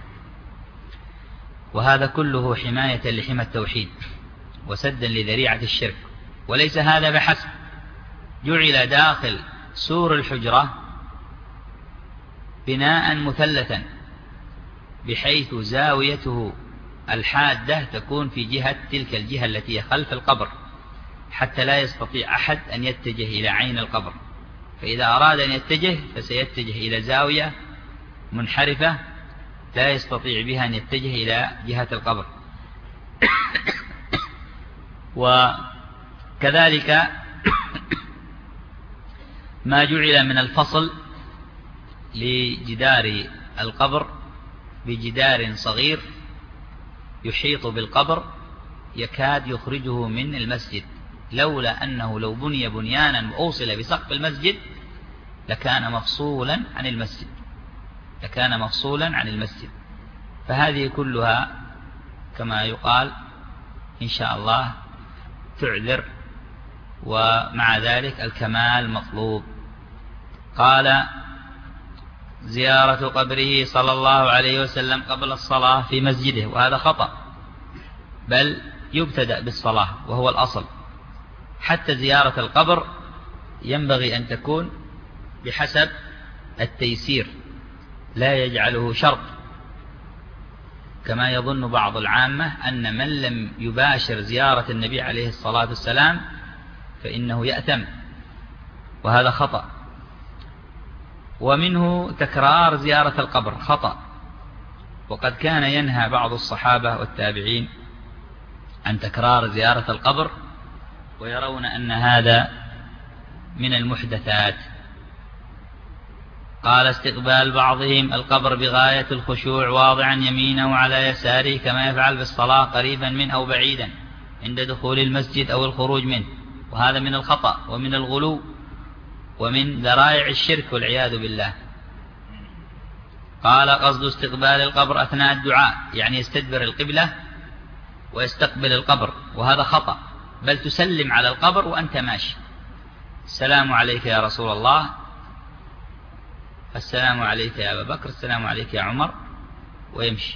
وهذا كله حماية لحمى التوحيد وسدا لذريعة الشرك. وليس هذا بحسب، جعل داخل سور الحجرة بناء مثلثا بحيث زاويته الحادة تكون في جهة تلك الجهة التي هي خلف القبر، حتى لا يستطيع أحد أن يتجه إلى عين القبر، فإذا أراد أن يتجه فسيتجه إلى زاوية منحرفة لا يستطيع بها أن يتجه إلى جهة القبر. وكذلك ما جعل من الفصل لجدار القبر بجدار صغير يحيط بالقبر يكاد يخرجه من المسجد، لولا أنه لو بني بنيانا وأوصل بسقف المسجد لكان مفصولا عن المسجد لكان مفصولا عن المسجد. فهذه كلها كما يقال إن شاء الله تعذر، ومع ذلك الكمال مطلوب. قال: زيارة قبره صلى الله عليه وسلم قبل الصلاة في مسجده، وهذا خطأ، بل يبتدأ بالصلاة وهو الأصل. حتى زيارة القبر ينبغي أن تكون بحسب التيسير، لا يجعله شرط، كما يظن بعض العامة أن من لم يباشر زيارة النبي عليه الصلاة والسلام فإنه يأثم، وهذا خطأ. ومنه تكرار زيارة القبر خطأ، وقد كان ينهى بعض الصحابة والتابعين عن تكرار زيارة القبر، ويرون أن هذا من المحدثات. قال: استقبال بعضهم القبر بغاية الخشوع واضعا يمينه على يساره كما يفعل بالصلاة قريبا منه أو بعيدا عند دخول المسجد أو الخروج منه، وهذا من الخطأ ومن الغلو ومن ذرائع الشرك والعياذ بالله. قال: قصد استقبال القبر أثناء الدعاء، يعني يستدبر القبلة ويستقبل القبر، وهذا خطأ، بل تسلم على القبر وأنت ماشي: السلام عليك يا رسول الله، السلام عليك يا أبا بكر، السلام عليك يا عمر، ويمشي.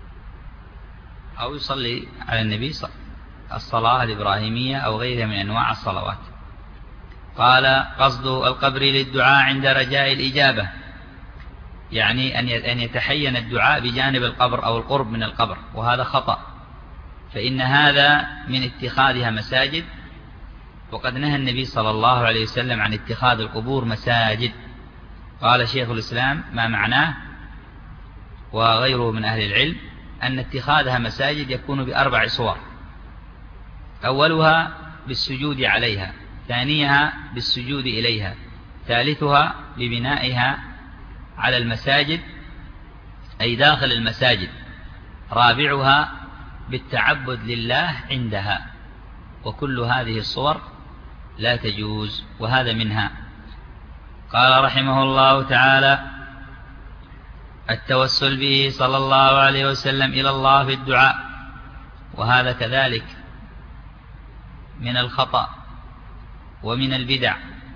أو يصلي على النبي صلى الصلاة الإبراهيمية أو غيرها من أنواع الصلوات. قال: قصد القبر للدعاء عند رجاء الإجابة، يعني أن يتحين الدعاء بجانب القبر أو القرب من القبر، وهذا خطأ، فإن هذا من اتخاذها مساجد، وقد نهى النبي صلى الله عليه وسلم عن اتخاذ القبور مساجد. قال شيخ الإسلام: ما معناه وغيره من أهل العلم أن اتخاذها مساجد يكون بأربع صور: أولها بالسجود عليها، ثانيها بالسجود إليها، ثالثها ببنائها على المساجد أي داخل المساجد، رابعها بالتعبد لله عندها. وكل هذه الصور لا تجوز، وهذا منها. قال رحمه الله تعالى: التوسل به صلى الله عليه وسلم إلى الله في الدعاء، وهذا كذلك من الخطأ ومن البدع،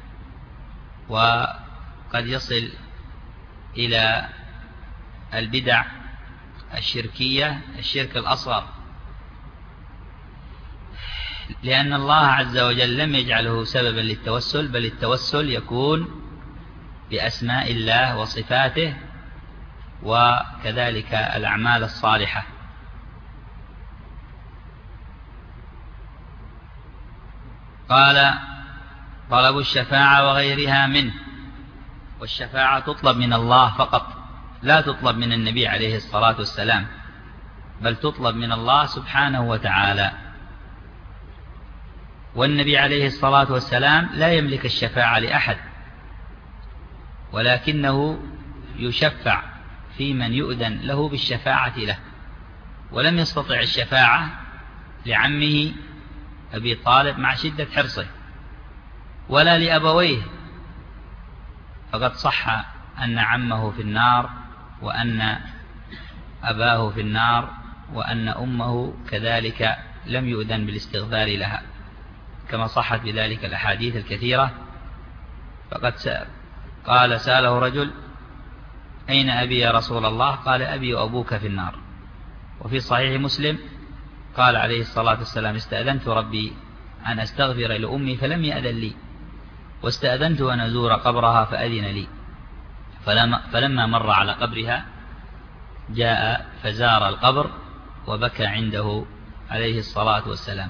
وقد يصل إلى البدع الشركية الشرك الأصغر، لأن الله عز وجل لم يجعله سببا للتوسل، بل التوسل يكون بأسماء الله وصفاته وكذلك الأعمال الصالحة. قال: طلب الشفاعة وغيرها منه، والشفاعة تطلب من الله فقط، لا تطلب من النبي عليه الصلاة والسلام، بل تطلب من الله سبحانه وتعالى. والنبي عليه الصلاة والسلام لا يملك الشفاعة لأحد، ولكنه يشفع في من يؤذن له بالشفاعة له، ولم يستطع الشفاعة لعمه أبي طالب مع شدة حرصه، ولا لأبويه، فقد صح أن عمه في النار، وأن أباه في النار، وأن أمه كذلك لم يؤذن بالاستغفار لها، كما صحت بذلك الأحاديث الكثيرة. فقد سأل قال سأله رجل: أين أبي يا رسول الله؟ قال: أبي وأبوك في النار. وفي صحيح مسلم قال عليه الصلاة والسلام: استأذنت ربي أن أستغفر لأمي فلم يأذن لي، واستأذنت أن أزور قبرها فأذن لي، فلما, فلما مر على قبرها جاء فزار القبر وبكى عنده عليه الصلاة والسلام.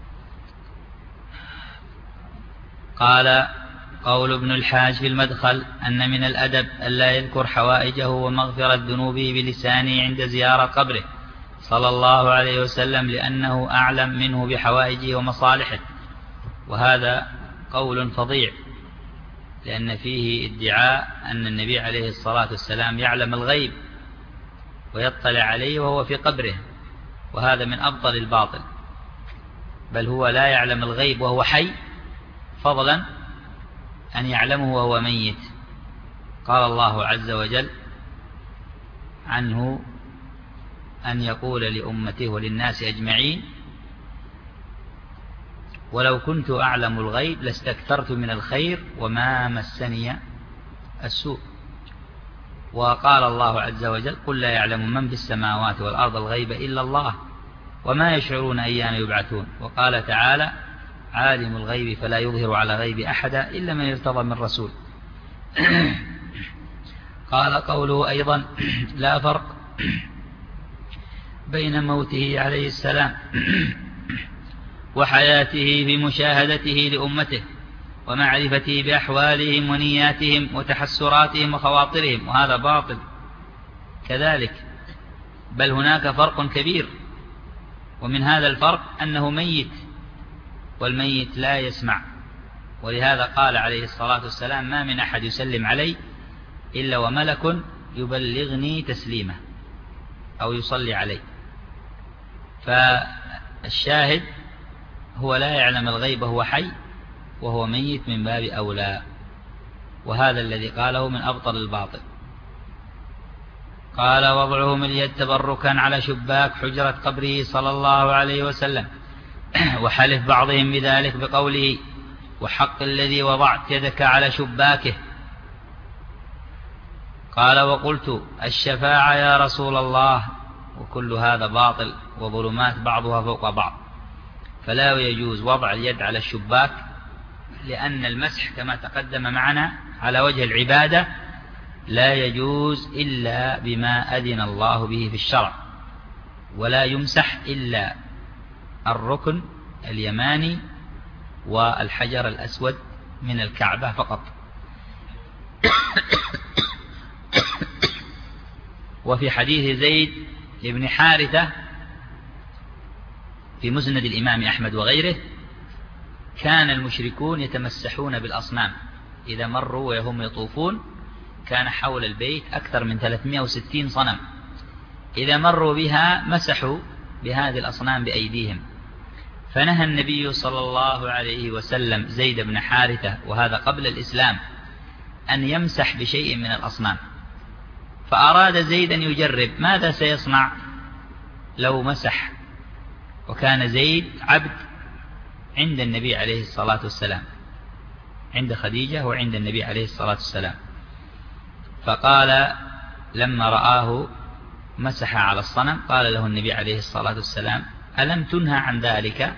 قال قول ابن الحاج في المدخل أن من الأدب ألا يذكر حوائجه ومغفرة ذنوبه بلسانه عند زيارة قبره صلى الله عليه وسلم، لأنه أعلم منه بحوائجه ومصالحه، وهذا قول فظيع، لأن فيه ادعاء أن النبي عليه الصلاة والسلام يعلم الغيب ويطلع عليه وهو في قبره، وهذا من أبطل الباطل، بل هو لا يعلم الغيب وهو حي، فضلا أن يعلمه وهو ميت. قال الله عز وجل عنه أن يقول لأمته وللناس أجمعين ولو كنت أعلم الغيب لاستكثرت من الخير وما مسني السوء. وقال الله عز وجل قل لا يعلم من في السماوات والأرض الغيب إلا الله وما يشعرون أيان يبعثون. وقال تعالى عالم الغيب فلا يظهر على غيب أحدا إلا من ارتضى من رسول. قال قوله أيضا لا فرق بين موته عليه السلام وحياته في مشاهدته لأمته ومعرفته بأحوالهم ونياتهم وتحسراتهم وخواطرهم، وهذا باطل كذلك، بل هناك فرق كبير، ومن هذا الفرق أنه ميت، والميت لا يسمع، ولهذا قال عليه الصلاة والسلام ما من أحد يسلم علي إلا وملك يبلغني تسليمه أو يصلي علي. فالشاهد هو لا يعلم الغيب وهو حي وهو ميت من باب أولى، وهذا الذي قاله من أبطل الباطل. قال وضعه من اليد تبركا على شباك حجرة قبره صلى الله عليه وسلم، وحلف بعضهم بذلك بقوله وحق الذي وضعت يدك على شباكه. قال وقلت الشفاعة يا رسول الله، وكل هذا باطل وظلمات بعضها فوق بعض، فلا يجوز وضع اليد على الشباك، لأن المسح كما تقدم معنا على وجه العبادة لا يجوز إلا بما أذن الله به في الشرع، ولا يمسح إلا الركن اليماني والحجر الأسود من الكعبة فقط. وفي حديث زيد بن حارثة في مسند الإمام أحمد وغيره كان المشركون يتمسحون بالأصنام إذا مروا وهم يطوفون، كان حول البيت أكثر من ثلاثمائة وستين صنم، إذا مروا بها مسحوا بهذه الأصنام بأيديهم، فنهى النبي صلى الله عليه وسلم زيد بن حارثة وهذا قبل الإسلام أن يمسح بشيء من الأصنام، فأراد زيد أن يجرب ماذا سيصنع لو مسح، وكان زيد عبد عند النبي عليه الصلاة والسلام، عند خديجة وعند النبي عليه الصلاة والسلام، فقال لما رآه مسح على الصنم قال له النبي عليه الصلاة والسلام ألم تنهى عن ذلك؟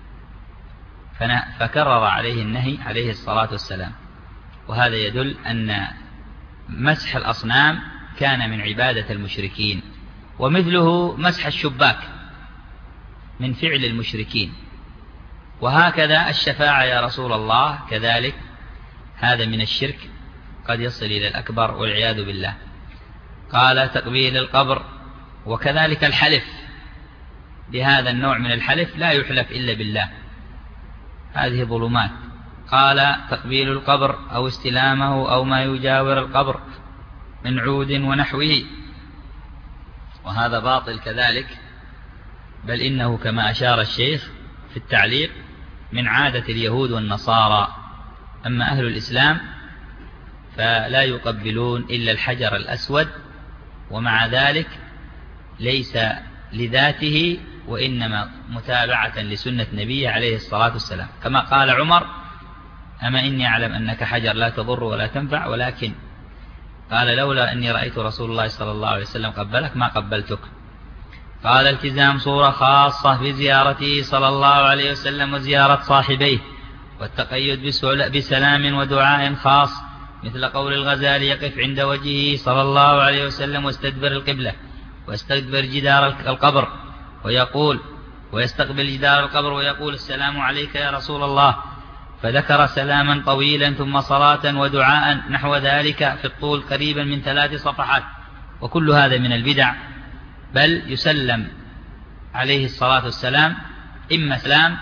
فكرر عليه النهي عليه الصلاة والسلام. وهذا يدل أن مسح الأصنام كان من عبادة المشركين، ومثله مسح الشباك من فعل المشركين. وهكذا الشفاعة يا رسول الله كذلك، هذا من الشرك قد يصل إلى الأكبر والعياذ بالله. قال تقبيل القبر، وكذلك الحلف بهذا النوع من الحلف لا يحلف إلا بالله، هذه ظلمات. قال تقبيل القبر أو استلامه أو ما يجاور القبر من عود ونحوه، وهذا باطل كذلك، بل إنه كما أشار الشيخ في التعليق من عادة اليهود والنصارى. أما أهل الإسلام فلا يقبلون إلا الحجر الأسود، ومع ذلك ليس لذاته وإنما متابعة لسنة نبيه عليه الصلاة والسلام، كما قال عمر أما إني أعلم أنك حجر لا تضر ولا تنفع، ولكن قال لولا أني رأيت رسول الله صلى الله عليه وسلم قبلك ما قبلتك. قال التزام صورة خاصة بزيارته صلى الله عليه وسلم وزيارة صاحبيه، والتقيد بسلام ودعاء خاص، مثل قول الغزالي: يقف عند وجهه صلى الله عليه وسلم واستدبر القبلة واستدبر جدار القبر ويقول ويستقبل جدار القبر ويقول: السلام عليك يا رسول الله، فذكر سلاما طويلا ثم صلاة ودعاء نحو ذلك في الطول قريبا من ثلاث صفحات. وكل هذا من البدع، بل يسلم عليه الصلاة والسلام إما سلام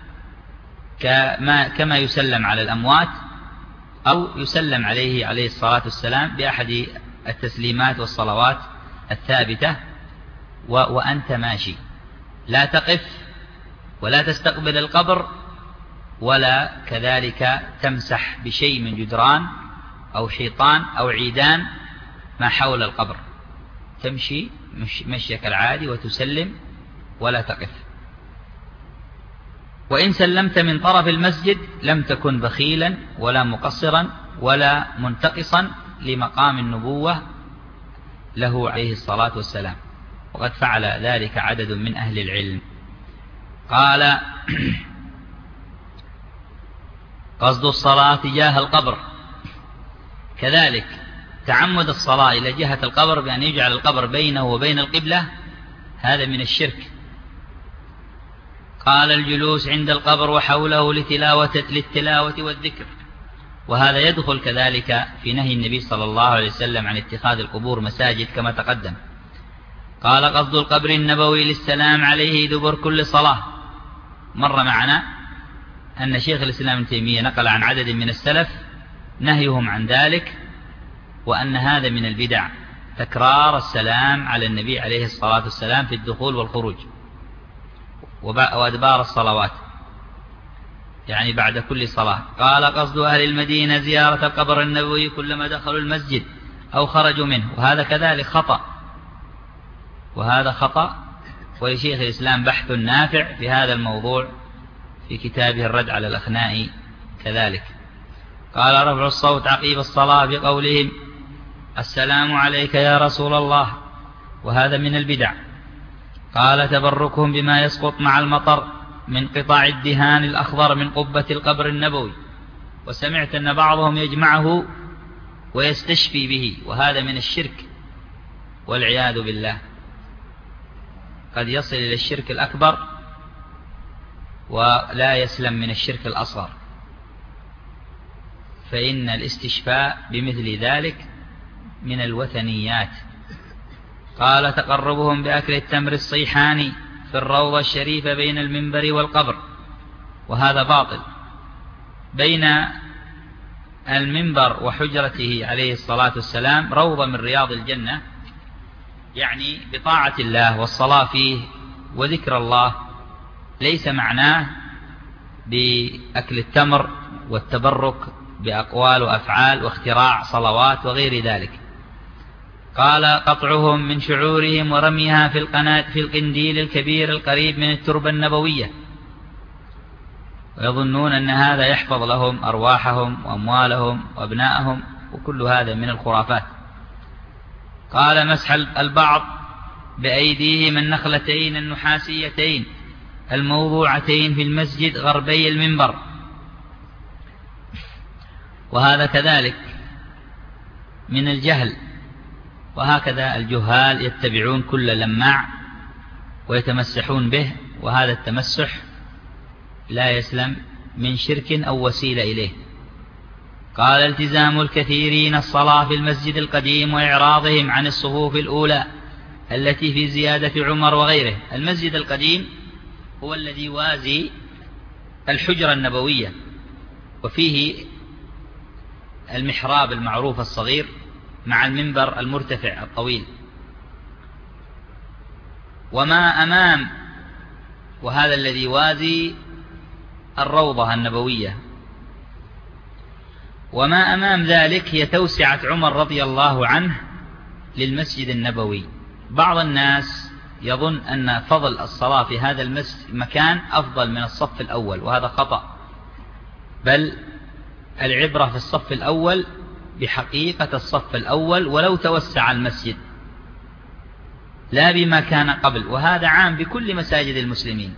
كما, كما يسلم على الأموات، أو يسلم عليه عليه الصلاة والسلام بأحد التسليمات والصلوات الثابتة وأنت ماشي، لا تقف ولا تستقبل القبر، ولا كذلك تمسح بشيء من جدران أو حيطان أو عيدان ما حول القبر، تمشي مشيك العادي وتسلم ولا تقف. وإن سلمت من طرف المسجد لم تكن بخيلا ولا مقصرا ولا منتقصا لمقام النبوة له عليه الصلاة والسلام، وقد فعل ذلك عدد من أهل العلم. قال: قصد الصلاة تجاه القبر، كذلك تعمد الصلاة إلى جهة القبر بأن يجعل القبر بينه وبين القبلة، هذا من الشرك. قال: الجلوس عند القبر وحوله لتلاوة للتلاوة والذكر، وهذا يدخل كذلك في نهي النبي صلى الله عليه وسلم عن اتخاذ القبور مساجد كما تقدم. قال: قصد القبر النبوي للسلام عليه دبر كل صلاة. مر معنا أن شيخ الإسلام ابن تيمية نقل عن عدد من السلف نهيهم عن ذلك، وأن هذا من البدع، تكرار السلام على النبي عليه الصلاة والسلام في الدخول والخروج وأدبار الصلوات، يعني بعد كل صلاة. قال: قصد أهل المدينة زيارة القبر النبوي كلما دخلوا المسجد أو خرجوا منه، وهذا كذلك خطأ، وهذا خطأ. ولشيخ الإسلام بحث نافع في هذا الموضوع في كتابه الرد على الأخناء كذلك. قال: رفع الصوت عقيب الصلاة بقولهم: السلام عليك يا رسول الله، وهذا من البدع. قال: تبركهم بما يسقط مع المطر من قطع الدهان الأخضر من قبة القبر النبوي، وسمعت أن بعضهم يجمعه ويستشفي به، وهذا من الشرك والعياذ بالله، قد يصل إلى الشرك الأكبر ولا يسلم من الشرك الأصغر، فإن الاستشفاء بمثل ذلك من الوثنيات. قال: تقربهم بأكل التمر الصيحاني في الروضة الشريفة بين المنبر والقبر، وهذا باطل. بين المنبر وحجرته عليه الصلاة والسلام روضة من رياض الجنة، يعني بطاعة الله والصلاة فيه وذكر الله، ليس معناه بأكل التمر والتبرك بأقوال وأفعال واختراع صلوات وغير ذلك. قال: قطعهم من شعورهم ورميها في القناة في القنديل الكبير القريب من التربة النبوية، ويظنون أن هذا يحفظ لهم أرواحهم وأموالهم وأبنائهم، وكل هذا من الخرافات. قال: مسح البعض بأيديهم النخلتين النحاسيتين الموضوعتين في المسجد غربي المنبر، وهذا كذلك من الجهل. وهكذا الجهال يتبعون كل لماع ويتمسحون به، وهذا التمسح لا يسلم من شرك أو وسيلة إليه. قال: التزام الكثيرين الصلاة في المسجد القديم وإعراضهم عن الصفوف الأولى التي في زيادة عمر وغيره. المسجد القديم هو الذي يوازي الحجرة النبوية، وفيه المحراب المعروف الصغير مع المنبر المرتفع الطويل، وما أمام، وهذا الذي يوازي الروضة النبوية، وما أمام ذلك هي توسعة عمر رضي الله عنه للمسجد النبوي. بعض الناس يظن أن فضل الصلاة في هذا المكان أفضل من الصف الأول، وهذا خطأ، بل العبرة في الصف الأول بحقيقة الصف الأول ولو توسع المسجد. لا بما كان قبل، وهذا عام بكل مساجد المسلمين.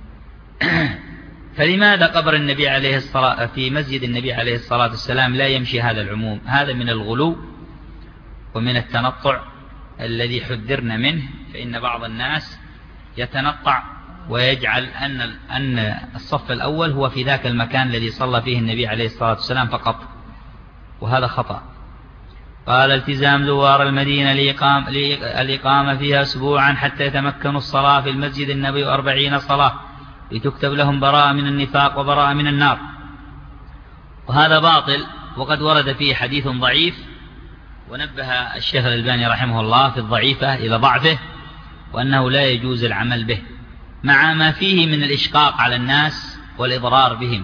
فلماذا قبر النبي عليه الصلاة في مسجد النبي عليه الصلاة والسلام لا يمشي هذا العموم؟ هذا من الغلو ومن التنطع الذي حذرنا منه. فإن بعض الناس يتنطع ويجعل أن أن الصف الأول هو في ذاك المكان الذي صلى فيه النبي عليه الصلاة والسلام فقط، وهذا خطأ. قال: التزام زوار المدينة الإقامة فيها أسبوعا حتى يتمكنوا الصلاة في المسجد النبوي أربعين صلاة لتكتب لهم براءة من النفاق وبراءة من النار. وهذا باطل، وقد ورد فيه حديث ضعيف، ونبه الشيخ الألباني رحمه الله في الضعيفة إلى ضعفه، وأنه لا يجوز العمل به مع ما فيه من الإشقاق على الناس والإضرار بهم.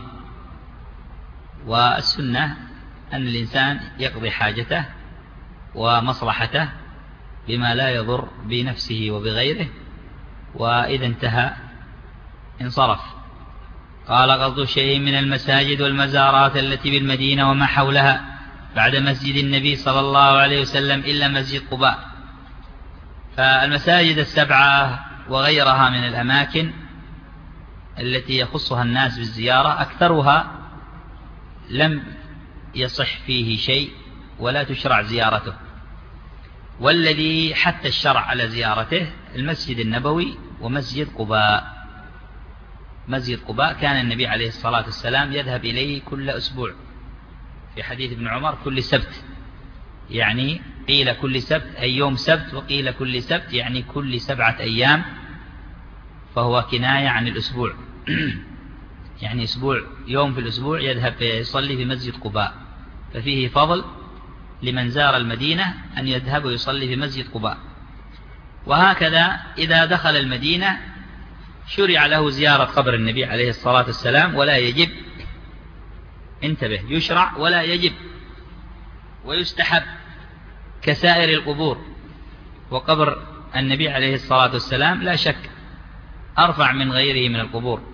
والسنة أن الإنسان يقضي حاجته ومصلحته بما لا يضر بنفسه وبغيره، وإذا انتهى انصرف. قال: قصد شيء من المساجد والمزارات التي بالمدينة وما حولها بعد مسجد النبي صلى الله عليه وسلم إلا مسجد قباء. فالمساجد السبعة وغيرها من الأماكن التي يخصها الناس بالزيارة أكثرها لم يصح فيه شيء ولا تشرع زيارته، والذي حتى الشرع على زيارته المسجد النبوي ومسجد قباء. مسجد قباء كان النبي عليه الصلاة والسلام يذهب إليه كل أسبوع، في حديث ابن عمر كل سبت، يعني قيل كل سبت أي يوم سبت، وقيل كل سبت يعني كل سبعة أيام، فهو كناية عن الأسبوع. يعني أسبوع يوم في الأسبوع يذهب يصلي في مسجد قباء، ففيه فضل لمن زار المدينة أن يذهب ويصلي في مسجد قباء. وهكذا إذا دخل المدينة شرع له زيارة قبر النبي عليه الصلاة والسلام، ولا يجب، انتبه، يشرع ولا يجب، ويستحب كسائر القبور. وقبر النبي عليه الصلاة والسلام لا شك أرفع من غيره من القبور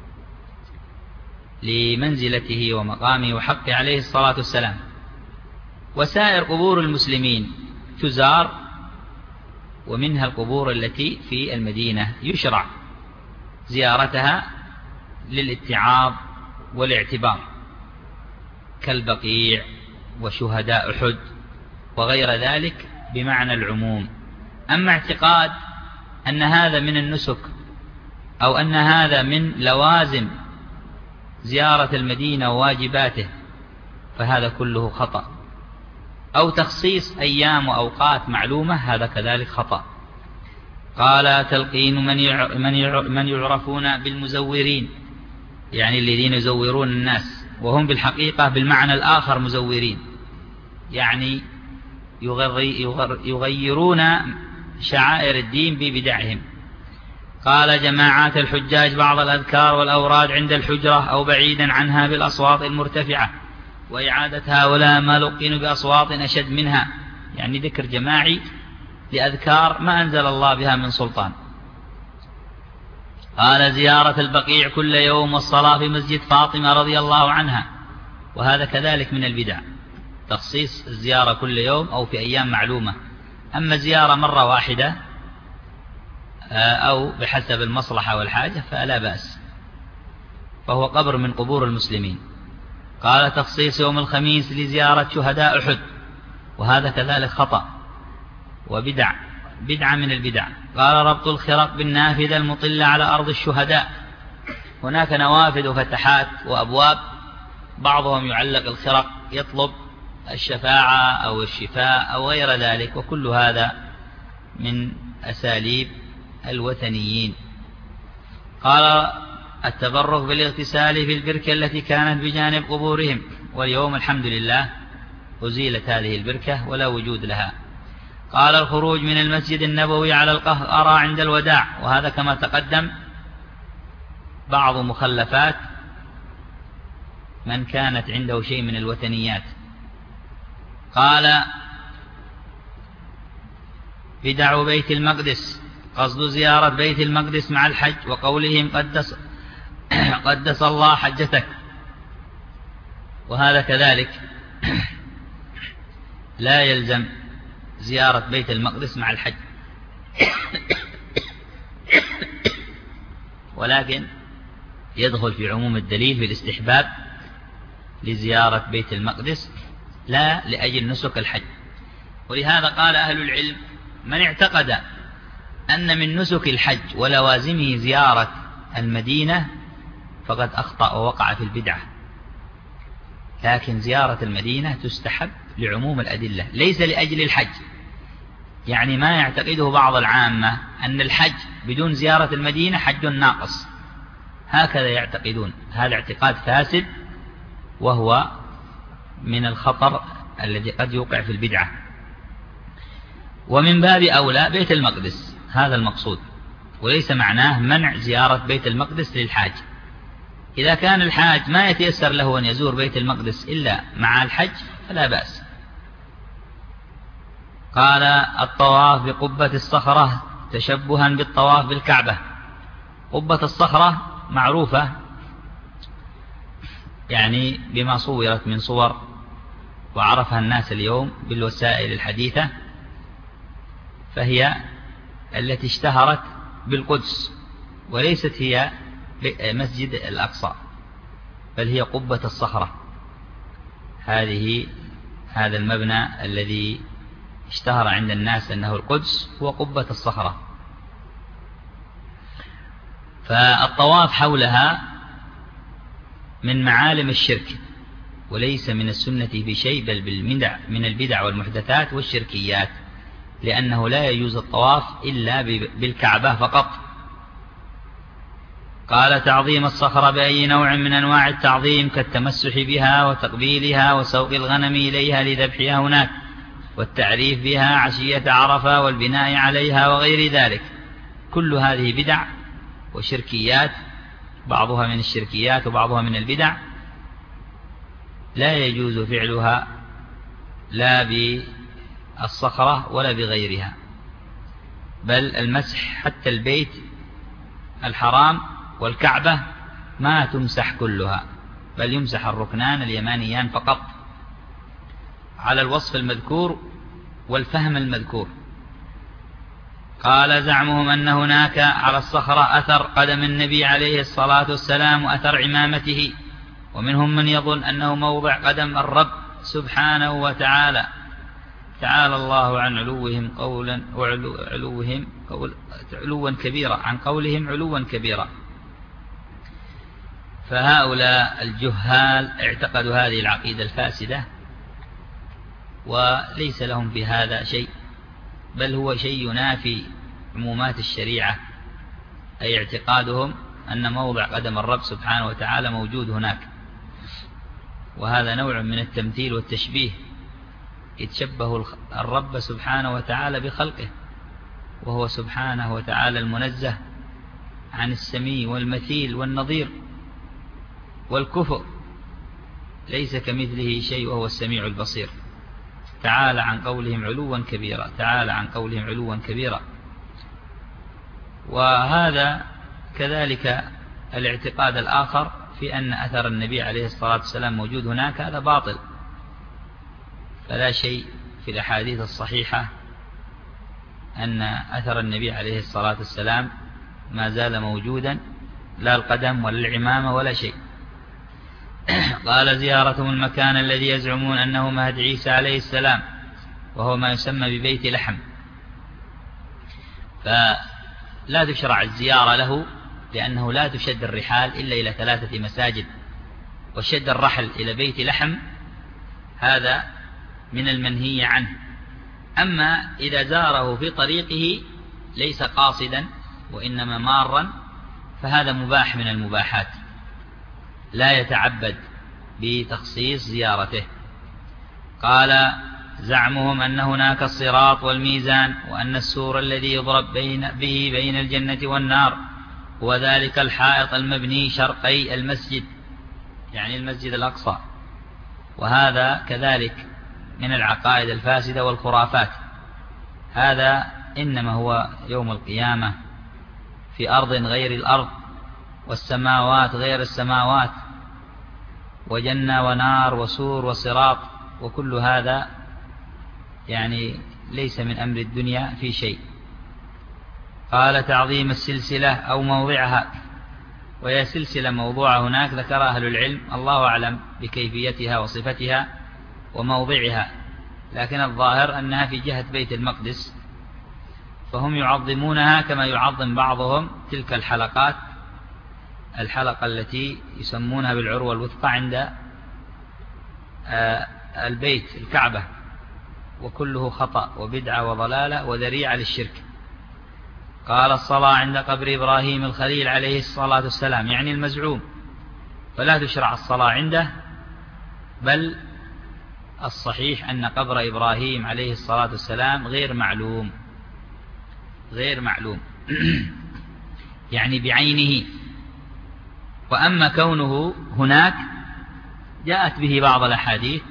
لمنزلته ومقامه وحقه عليه الصلاة والسلام. وسائر قبور المسلمين تزار، ومنها القبور التي في المدينة يشرع زيارتها للاتعاظ والاعتبار، كالبقيع وشهداء أحد وغير ذلك بمعنى العموم. أما اعتقاد أن هذا من النسك أو أن هذا من لوازم زيارة المدينة وواجباته فهذا كله خطأ، أو تخصيص أيام وأوقات معلومة هذا كذلك خطأ. قال: تلقين من يعرفون بالمزورين، يعني الذين يزورون الناس، وهم بالحقيقة بالمعنى الآخر مزورين، يعني يغيرون شعائر الدين ببدعهم. قال: جماعات الحجاج بعض الأذكار والأوراد عند الحجرة أو بعيدا عنها بالأصوات المرتفعة، وإعادة هؤلاء ما لقنوا بأصوات أشد منها، يعني ذكر جماعي لأذكار ما أنزل الله بها من سلطان. قال: زيارة البقيع كل يوم والصلاة في مسجد فاطمة رضي الله عنها، وهذا كذلك من البدع، تخصيص الزيارة كل يوم أو في أيام معلومة. أما زيارة مرة واحدة أو بحسب المصلحة والحاجة فلا بأس، فهو قبر من قبور المسلمين. قال: تخصيص يوم الخميس لزيارة شهداء أحد، وهذا كذلك خطأ وبدع، بدعة من البدع. قال: ربط الخرق بالنافذة المطلة على أرض الشهداء، هناك نوافذ وفتحات وأبواب، بعضهم يعلق الخرق يطلب الشفاعة أو الشفاء أو غير ذلك، وكل هذا من أساليب الوثنيين. قال: التبرك بالاغتسال في البركة التي كانت بجانب قبورهم، واليوم الحمد لله أزيلت هذه البركة ولا وجود لها. قال: الخروج من المسجد النبوي على القهقرى عند الوداع، وهذا كما تقدم بعض مخلفات من كانت عنده شيء من الوثنيات. قال: بدع بيت المقدس، قصد زيارة بيت المقدس مع الحج، وقولهم قدس, قدس الله حجتك، وهذا كذلك لا يلزم زيارة بيت المقدس مع الحج، ولكن يدخل في عموم الدليل في الاستحباب لزيارة بيت المقدس لا لأجل نسك الحج. ولهذا قال أهل العلم: من اعتقد أن من نسك الحج ولوازمه زيارة المدينة فقد أخطأ ووقع في البدعة. لكن زيارة المدينة تستحب لعموم الأدلة ليس لأجل الحج. يعني ما يعتقده بعض العامة أن الحج بدون زيارة المدينة حج ناقص، هكذا يعتقدون. هذا اعتقاد فاسد وهو من الخطر الذي قد يوقع في البدعة. ومن باب أولى بيت المقدس، هذا المقصود، وليس معناه منع زيارة بيت المقدس للحاج. إذا كان الحاج ما يتيسر له أن يزور بيت المقدس إلا مع الحج فلا بأس. قال: الطواف بقبة الصخرة تشبها بالطواف بالكعبة. قبة الصخرة معروفة يعني بما صورت من صور وعرفها الناس اليوم بالوسائل الحديثة، فهي التي اشتهرت بالقدس، وليست هي مسجد الأقصى، بل هي قبة الصخرة. هذه هذا المبنى الذي اشتهر عند الناس أنه القدس هو قبة الصخرة. فالطواف حولها من معالم الشرك، وليس من السنة بشيء، بل بالمدع من البدع والمحدثات والشركيات، لأنه لا يجوز الطواف إلا بالكعبة فقط. قال: تعظيم الصخرة بأي نوع من أنواع التعظيم كالتمسح بها وتقبيلها وسوق الغنم إليها لذبحها هناك والتعريف بها عشية عرفة والبناء عليها وغير ذلك. كل هذه بدع وشركيات، بعضها من الشركيات وبعضها من البدع، لا يجوز فعلها لا بالصخرة ولا بغيرها. بل المسح حتى البيت الحرام والكعبة ما تمسح كلها، بل يمسح الركنان اليمانيان فقط على الوصف المذكور والفهم المذكور. قال: زعمهم أن هناك على الصخرة أثر قدم النبي عليه الصلاة والسلام وأثر عمامته، ومنهم من يظن أنه موضع قدم الرب سبحانه وتعالى، تعالى الله عن علوهم قولا وعلوهم قول علوا كبيرا عن قولهم علوا كبيرا. فهؤلاء الجهال اعتقدوا هذه العقيدة الفاسدة، وليس لهم في هذا شيء، بل هو شيء ينافي عمومات الشريعة، أي اعتقادهم أن موضع قدم الرب سبحانه وتعالى موجود هناك. وهذا نوع من التمثيل والتشبيه، يتشبه الرب سبحانه وتعالى بخلقه، وهو سبحانه وتعالى المنزه عن السمي والمثيل والنظير والكفر، ليس كمثله شيء وهو السميع البصير. تعالى عن قولهم علوا كبيرا، تعالى عن قولهم علوا كبيرا. وهذا كذلك الاعتقاد الآخر في أن أثر النبي عليه الصلاة والسلام موجود هناك، هذا باطل. فلا شيء في الأحاديث الصحيحة أن أثر النبي عليه الصلاة والسلام ما زال موجودا، لا القدم ولا العمامة ولا شيء. قال: زيارتهم المكان الذي يزعمون أنه مهد عيسى عليه السلام، وهو ما يسمى ببيت لحم. فلا تشرع الزيارة له، لأنه لا تشد الرحال إلا إلى ثلاثة مساجد، وشد الرحل إلى بيت لحم هذا من المنهي عنه. أما إذا زاره في طريقه ليس قاصدا وإنما مارا، فهذا مباح من المباحات، لا يتعبد بتخصيص زيارته. قال: زعمهم أن هناك الصراط والميزان، وأن السور الذي يضرب بين به بين الجنة والنار هو ذلك الحائط المبني شرقي المسجد، يعني المسجد الأقصى. وهذا كذلك من العقائد الفاسدة والخرافات. هذا إنما هو يوم القيامة في أرض غير الأرض، والسماوات غير السماوات، وجنة ونار وسور وصراط، وكل هذا يعني ليس من أمر الدنيا في شيء. قال تعظيم السلسلة أو موضعها، وهي سلسلة موضوعة هناك ذكر أهل العلم، الله أعلم بكيفيتها وصفتها وموضعها، لكن الظاهر أنها في جهة بيت المقدس، فهم يعظمونها كما يعظم بعضهم تلك الحلقات، الحلقة التي يسمونها بالعروة الوثقى عند البيت الكعبة، وكله خطأ وبدعة وضلالة وذريعة للشرك. قال الصلاة عند قبر إبراهيم الخليل عليه الصلاة والسلام، يعني المزعوم، فلا تشرع الصلاة عنده، بل الصحيح أن قبر إبراهيم عليه الصلاة والسلام غير معلوم، غير معلوم يعني بعينه. وأما كونه هناك جاءت به بعض الأحاديث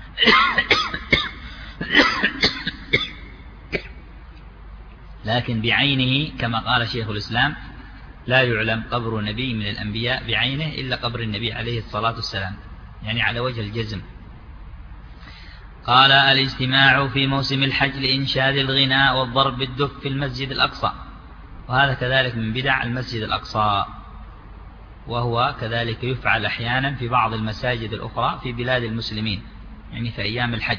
لكن بعينه كما قال شيخ الإسلام لا يعلم قبر نبي من الأنبياء بعينه إلا قبر النبي عليه الصلاة والسلام، يعني على وجه الجزم. قال الاجتماع في موسم الحج لإنشاد الغناء والضرب بالدف في المسجد الأقصى، وهذا كذلك من بدع المسجد الأقصى، وهو كذلك يفعل أحيانا في بعض المساجد الأخرى في بلاد المسلمين، يعني في أيام الحج،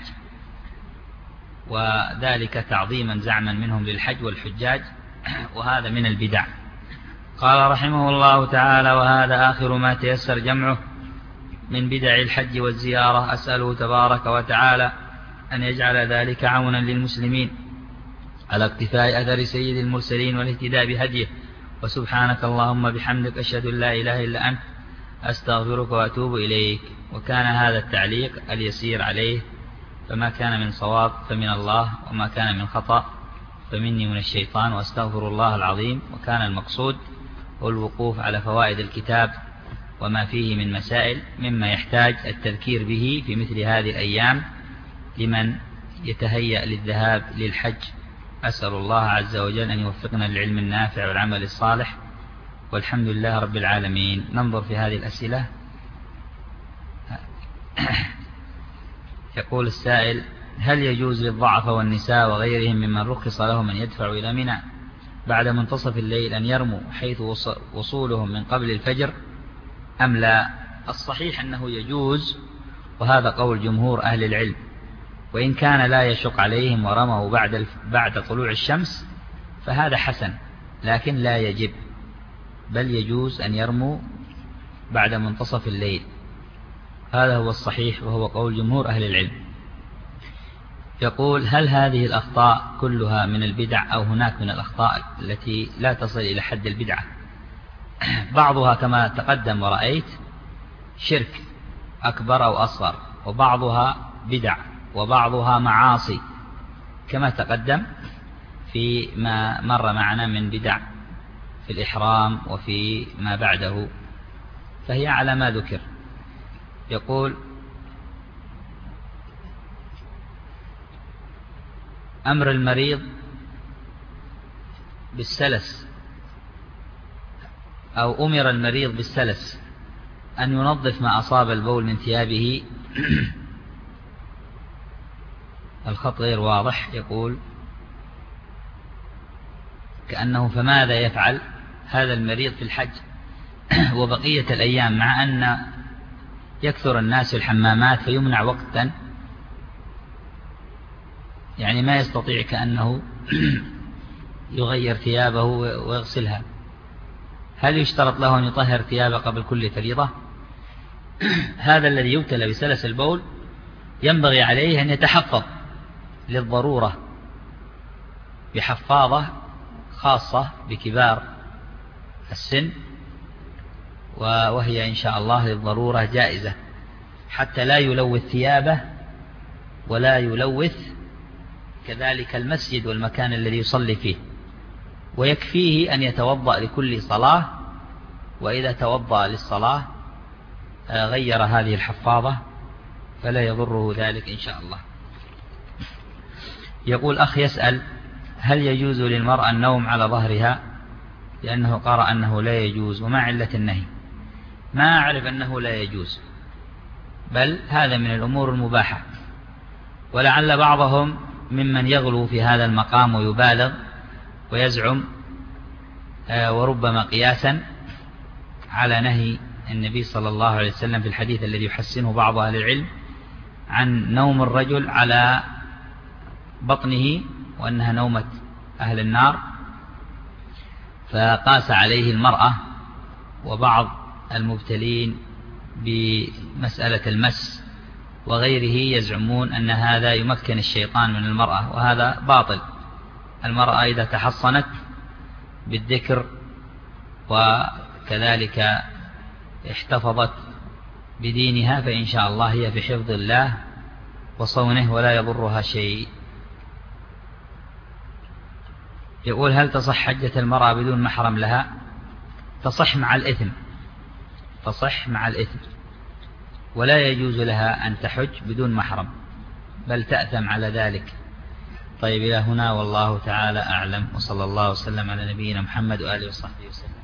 وذلك تعظيما زعما منهم للحج والحجاج، وهذا من البدع. قال رحمه الله تعالى: وهذا آخر ما تيسر جمعه من بدع الحج والزيارة، أسأله تبارك وتعالى أن يجعل ذلك عونا للمسلمين على اقتفاء أثر سيد المرسلين والاهتداء بهديه. وسبحانك اللهم بحمدك، أشهد أن لا إله إلا أنت، أستغفرك وأتوب إليك. وكان هذا التعليق اليسير عليه، فما كان من صواب فمن الله، وما كان من خطأ فمني من الشيطان، وأستغفر الله العظيم. وكان المقصود هو الوقوف على فوائد الكتاب وما فيه من مسائل مما يحتاج التذكير به في مثل هذه الأيام لمن يتهيأ للذهاب للحج. أسأل الله عز وجل أن يوفقنا للعلم النافع والعمل الصالح، والحمد لله رب العالمين. ننظر في هذه الأسئلة. يقول السائل: هل يجوز للضعف والنساء وغيرهم ممن رخص لهم أن يدفعوا إلى منى بعد منتصف الليل أن يرموا حيث وصولهم من قبل الفجر أم لا؟ الصحيح أنه يجوز، وهذا قول جمهور أهل العلم، وإن كان لا يشق عليهم ورموا بعد بعد طلوع الشمس فهذا حسن، لكن لا يجب، بل يجوز أن يرموا بعد منتصف الليل، هذا هو الصحيح وهو قول جمهور أهل العلم. يقول: هل هذه الأخطاء كلها من البدع أو هناك من الأخطاء التي لا تصل إلى حد البدعة؟ بعضها كما تقدم ورأيت شرك أكبر أو أصغر، وبعضها بدع، وبعضها معاصي كما تقدم في ما مر معنا من بدع في الإحرام وفي ما بعده، فهي على ما ذكر. يقول: أمر المريض بالسلس أو أمر المريض بالسلس أن ينظف ما أصاب البول من ثيابه. الخط غير واضح. يقول كأنه فماذا يفعل هذا المريض في الحج وبقية الأيام، مع أن يكثر الناس في الحمامات فيمنع وقتا، يعني ما يستطيع كأنه يغير ثيابه ويغسلها. هل يشترط له أن يطهر ثيابه قبل كل فريضة؟ هذا الذي يبتلى بسلس البول ينبغي عليه أن يتحفظ للضرورة بحفاظة خاصة بكبار السن، وهي إن شاء الله للضرورة جائزة، حتى لا يلوث ثيابه ولا يلوث كذلك المسجد والمكان الذي يصلي فيه. ويكفيه أن يتوضأ لكل صلاة، وإذا توضأ للصلاة غير هذه الحفاظة فلا يضره ذلك إن شاء الله. يقول أخ يسأل: هل يجوز للمرأة النوم على ظهرها؟ لأنه قرأ أنه لا يجوز، وما علة النهي؟ ما أعرف أنه لا يجوز، بل هذا من الأمور المباحة، ولعل بعضهم ممن يغلو في هذا المقام ويبالغ ويزعم وربما قياسا على نهي النبي صلى الله عليه وسلم في الحديث الذي يحسنه بعض أهل العلم عن نوم الرجل على بطنه وأنها نومة أهل النار، فقاس عليه المرأة وبعض المبتلين بمسألة المس وغيره يزعمون أن هذا يمكن الشيطان من المرأة، وهذا باطل. المرأة إذا تحصنت بالذكر وكذلك احتفظت بدينها فإن شاء الله هي في حفظ الله وصونه ولا يضرها شيء. يقول: هل تصح حجة المرأة بدون محرم لها؟ تصح مع الإثم، تصح مع الإثم، ولا يجوز لها أن تحج بدون محرم، بل تأثم على ذلك. طيب، إلى هنا والله تعالى أعلم، وصلى الله وسلم على نبينا محمد وآله وصحبه وسلم.